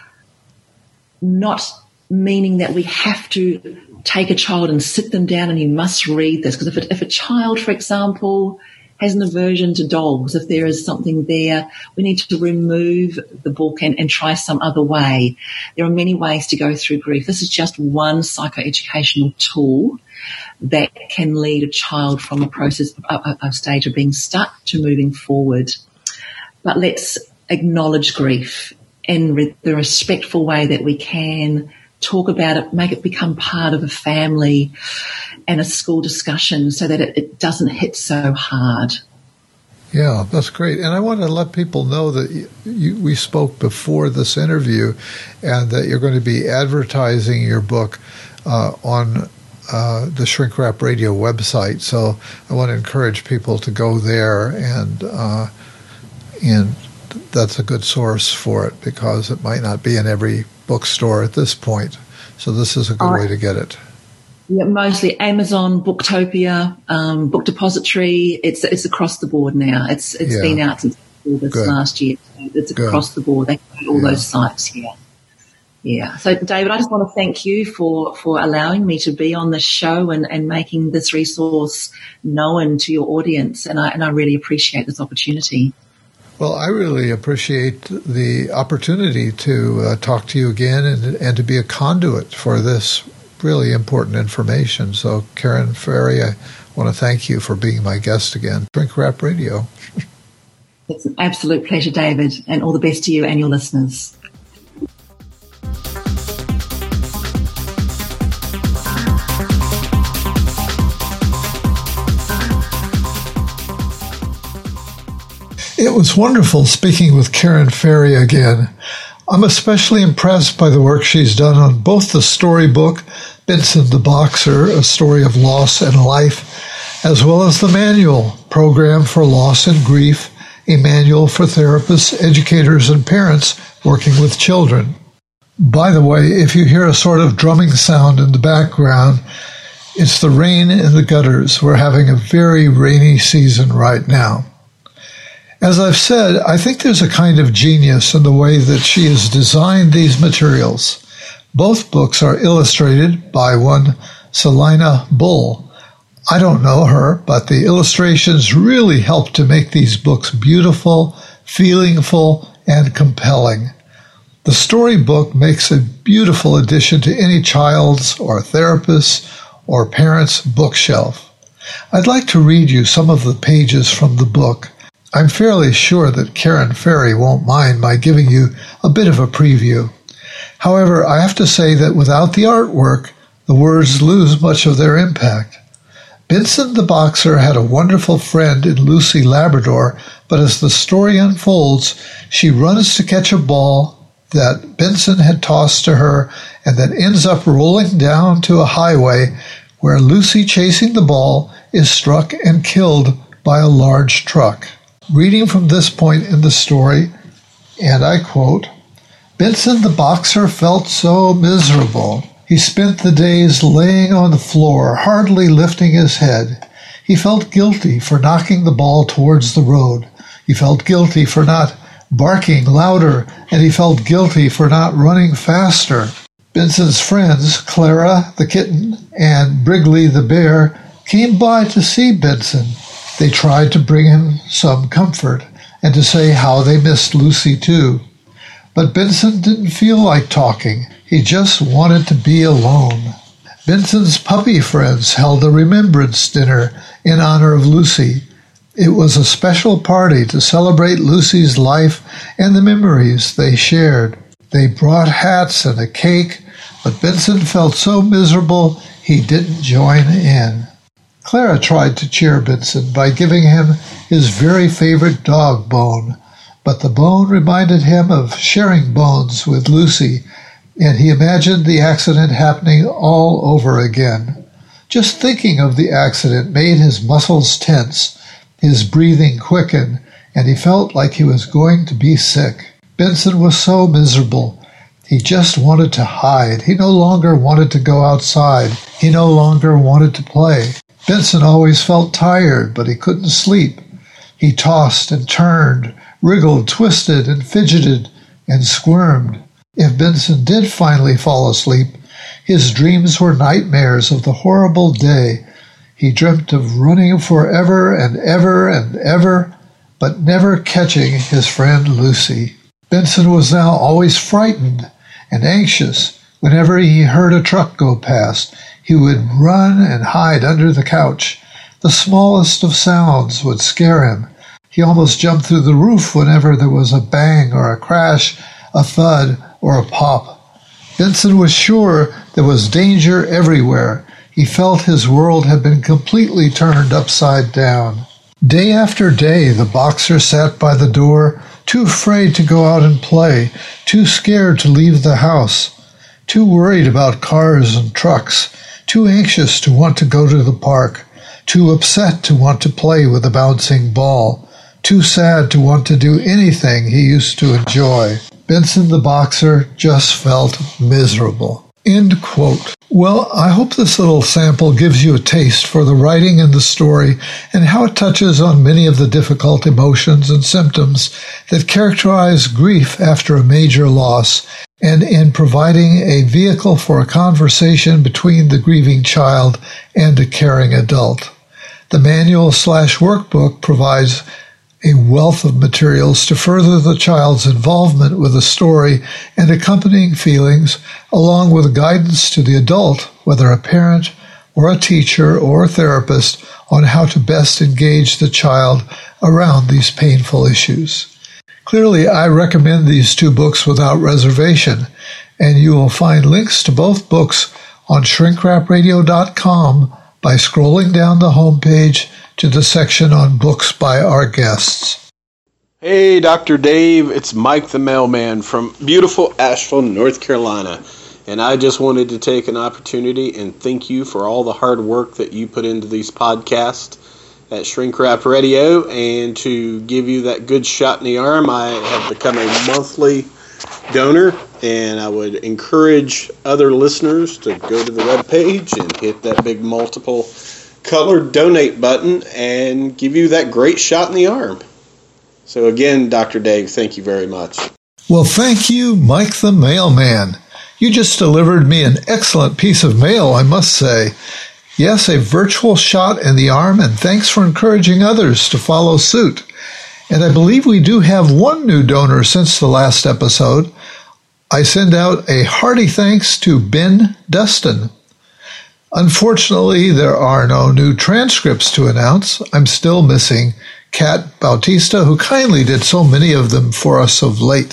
not meaning that we have to take a child and sit them down and you must read this. Because if, it, if a child, for example, has an aversion to dogs, if there is something there, we need to remove the book and, and try some other way. There are many ways to go through grief. This is just one psychoeducational tool that can lead a child from a process, a, a stage of being stuck to moving forward. But let's acknowledge grief in re- the respectful way that we can, talk about it, make it become part of a family and a school discussion so that it, it doesn't hit so hard. Yeah, that's great. And I want to let people know that you, you, we spoke before this interview and that you're going to be advertising your book uh, on uh, the Shrink Rap Radio website. So I want to encourage people to go there, and uh, and that's a good source for it because it might not be in every bookstore at this point. So this is a good uh, way to get it. Yeah, mostly Amazon, Booktopia, um, Book Depository. It's it's across the board now. It's it's yeah. been out since August Good. last year. It's Good. across the board. They have all yeah. those sites here. Yeah. So, David, I just want to thank you for, for allowing me to be on the show and, and making this resource known to your audience. And I and I really appreciate this opportunity. Well, I really appreciate the opportunity to uh, talk to you again and and to be a conduit for this really important information. So, Karen Ferry, I want to thank you for being my guest again. Shrink Rap Radio. It's an absolute pleasure, David, and all the best to you and your listeners. It was wonderful speaking with Karen Ferry again. I'm especially impressed by the work she's done on both the storybook, Benson the Boxer, A Story of Loss and Life, as well as the manual, Program for Loss and Grief, a manual for therapists, educators, and parents working with children. By the way, if you hear a sort of drumming sound in the background, it's the rain in the gutters. We're having a very rainy season right now. As I've said, I think there's a kind of genius in the way that she has designed these materials. Both books are illustrated by one Selina Bull. I don't know her, but the illustrations really help to make these books beautiful, feelingful, and compelling. The storybook makes a beautiful addition to any child's or therapist's or parent's bookshelf. I'd like to read you some of the pages from the book. I'm fairly sure that Karen Ferry won't mind my giving you a bit of a preview. However, I have to say that without the artwork, the words lose much of their impact. Benson the Boxer had a wonderful friend in Lucy Labrador, but as the story unfolds, she runs to catch a ball that Benson had tossed to her and that ends up rolling down to a highway where Lucy, chasing the ball, is struck and killed by a large truck. Reading from this point in the story, and I quote, Benson the Boxer felt so miserable. He spent the days laying on the floor, hardly lifting his head. He felt guilty for knocking the ball towards the road. He felt guilty for not barking louder, and he felt guilty for not running faster. Benson's friends, Clara the kitten and Brigley the bear, came by to see Benson. They tried to bring him some comfort and to say how they missed Lucy too. But Benson didn't feel like talking. He just wanted to be alone. Benson's puppy friends held a remembrance dinner in honor of Lucy. It was a special party to celebrate Lucy's life and the memories they shared. They brought hats and a cake, but Benson felt so miserable he didn't join in. Clara tried to cheer Benson by giving him his very favorite dog bone, but the bone reminded him of sharing bones with Lucy, and he imagined the accident happening all over again. Just thinking of the accident made his muscles tense, his breathing quicken, and he felt like he was going to be sick. Benson was so miserable. He just wanted to hide. He no longer wanted to go outside. He no longer wanted to play. Benson always felt tired, but he couldn't sleep. He tossed and turned, wriggled, twisted, and fidgeted, and squirmed. If Benson did finally fall asleep, his dreams were nightmares of the horrible day. He dreamt of running forever and ever and ever, but never catching his friend Lucy. Benson was now always frightened and anxious. Whenever he heard a truck go past, he would run and hide under the couch. The smallest of sounds would scare him. He almost jumped through the roof whenever there was a bang or a crash, a thud, or a pop. Benson was sure there was danger everywhere. He felt his world had been completely turned upside down. Day after day, the boxer sat by the door, too afraid to go out and play, too scared to leave the house, too worried about cars and trucks, too anxious to want to go to the park, too upset to want to play with a bouncing ball, too sad to want to do anything he used to enjoy. Benson the Boxer just felt miserable. End quote. Well, I hope this little sample gives you a taste for the writing and the story and how it touches on many of the difficult emotions and symptoms that characterize grief after a major loss, and in providing a vehicle for a conversation between the grieving child and a caring adult. The manual slash workbook provides a wealth of materials to further the child's involvement with the story and accompanying feelings, along with guidance to the adult, whether a parent or a teacher or a therapist, on how to best engage the child around these painful issues. Clearly, I recommend these two books without reservation, and you will find links to both books on shrink rap radio dot com by scrolling down the homepage to the section on books by our guests. Hey, Doctor Dave, it's Mike the Mailman from beautiful Asheville, North Carolina. And I just wanted to take an opportunity and thank you for all the hard work that you put into these podcasts at Shrink Wrap Radio, and to give you that good shot in the arm. I have become a monthly donor, and I would encourage other listeners to go to the webpage and hit that big multiple colored donate button and give you that great shot in the arm. So again, Doctor Dave, thank you very much. Well, thank you, Mike the Mailman. You just delivered me an excellent piece of mail, I must say. Yes, a virtual shot in the arm, and thanks for encouraging others to follow suit. And I believe we do have one new donor since the last episode. I send out a hearty thanks to Ben Dustin. Unfortunately, there are no new transcripts to announce. I'm still missing Kat Bautista, who kindly did so many of them for us of late.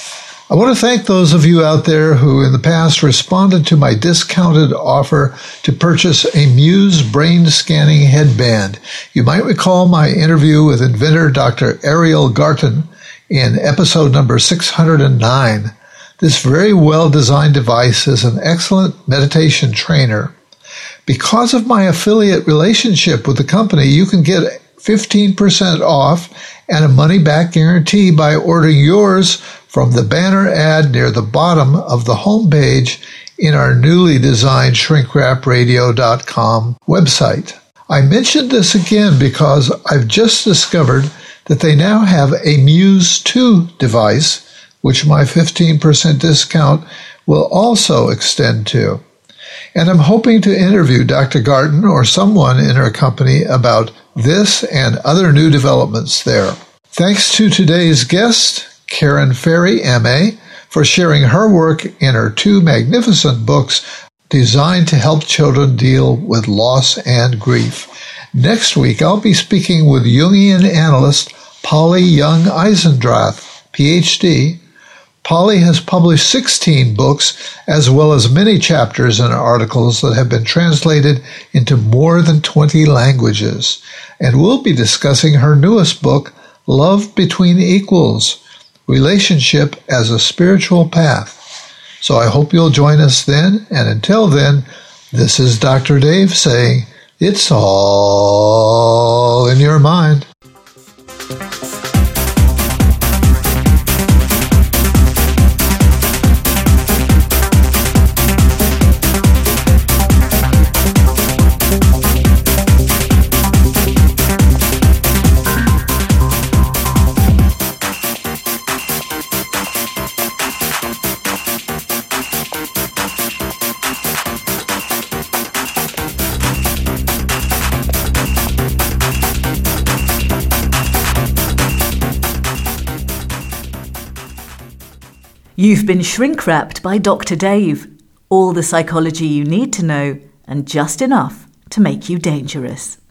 I want to thank those of you out there who in the past responded to my discounted offer to purchase a Muse brain scanning headband. You might recall my interview with inventor Doctor Ariel Garten in episode number six hundred nine. This very well-designed device is an excellent meditation trainer. Because of my affiliate relationship with the company, you can get fifteen percent off and a money-back guarantee by ordering yours from the banner ad near the bottom of the homepage in our newly designed shrink wrap radio dot com website. I mentioned this again because I've just discovered that they now have a Muse two device, which my fifteen percent discount will also extend to. And I'm hoping to interview Doctor Garten or someone in her company about this and other new developments there. Thanks to today's guest, Karen Ferry, M A, for sharing her work in her two magnificent books designed to help children deal with loss and grief. Next week, I'll be speaking with Jungian analyst Polly Young-Eisendrath, P H D. Polly has published sixteen books, as well as many chapters and articles that have been translated into more than twenty languages. And we'll be discussing her newest book, Love Between Equals, Relationship as a Spiritual Path. So I hope you'll join us then, and until then, this is Doctor Dave saying, it's all in your mind. You've been shrink-wrapped by Doctor Dave. All the psychology you need to know, and just enough to make you dangerous.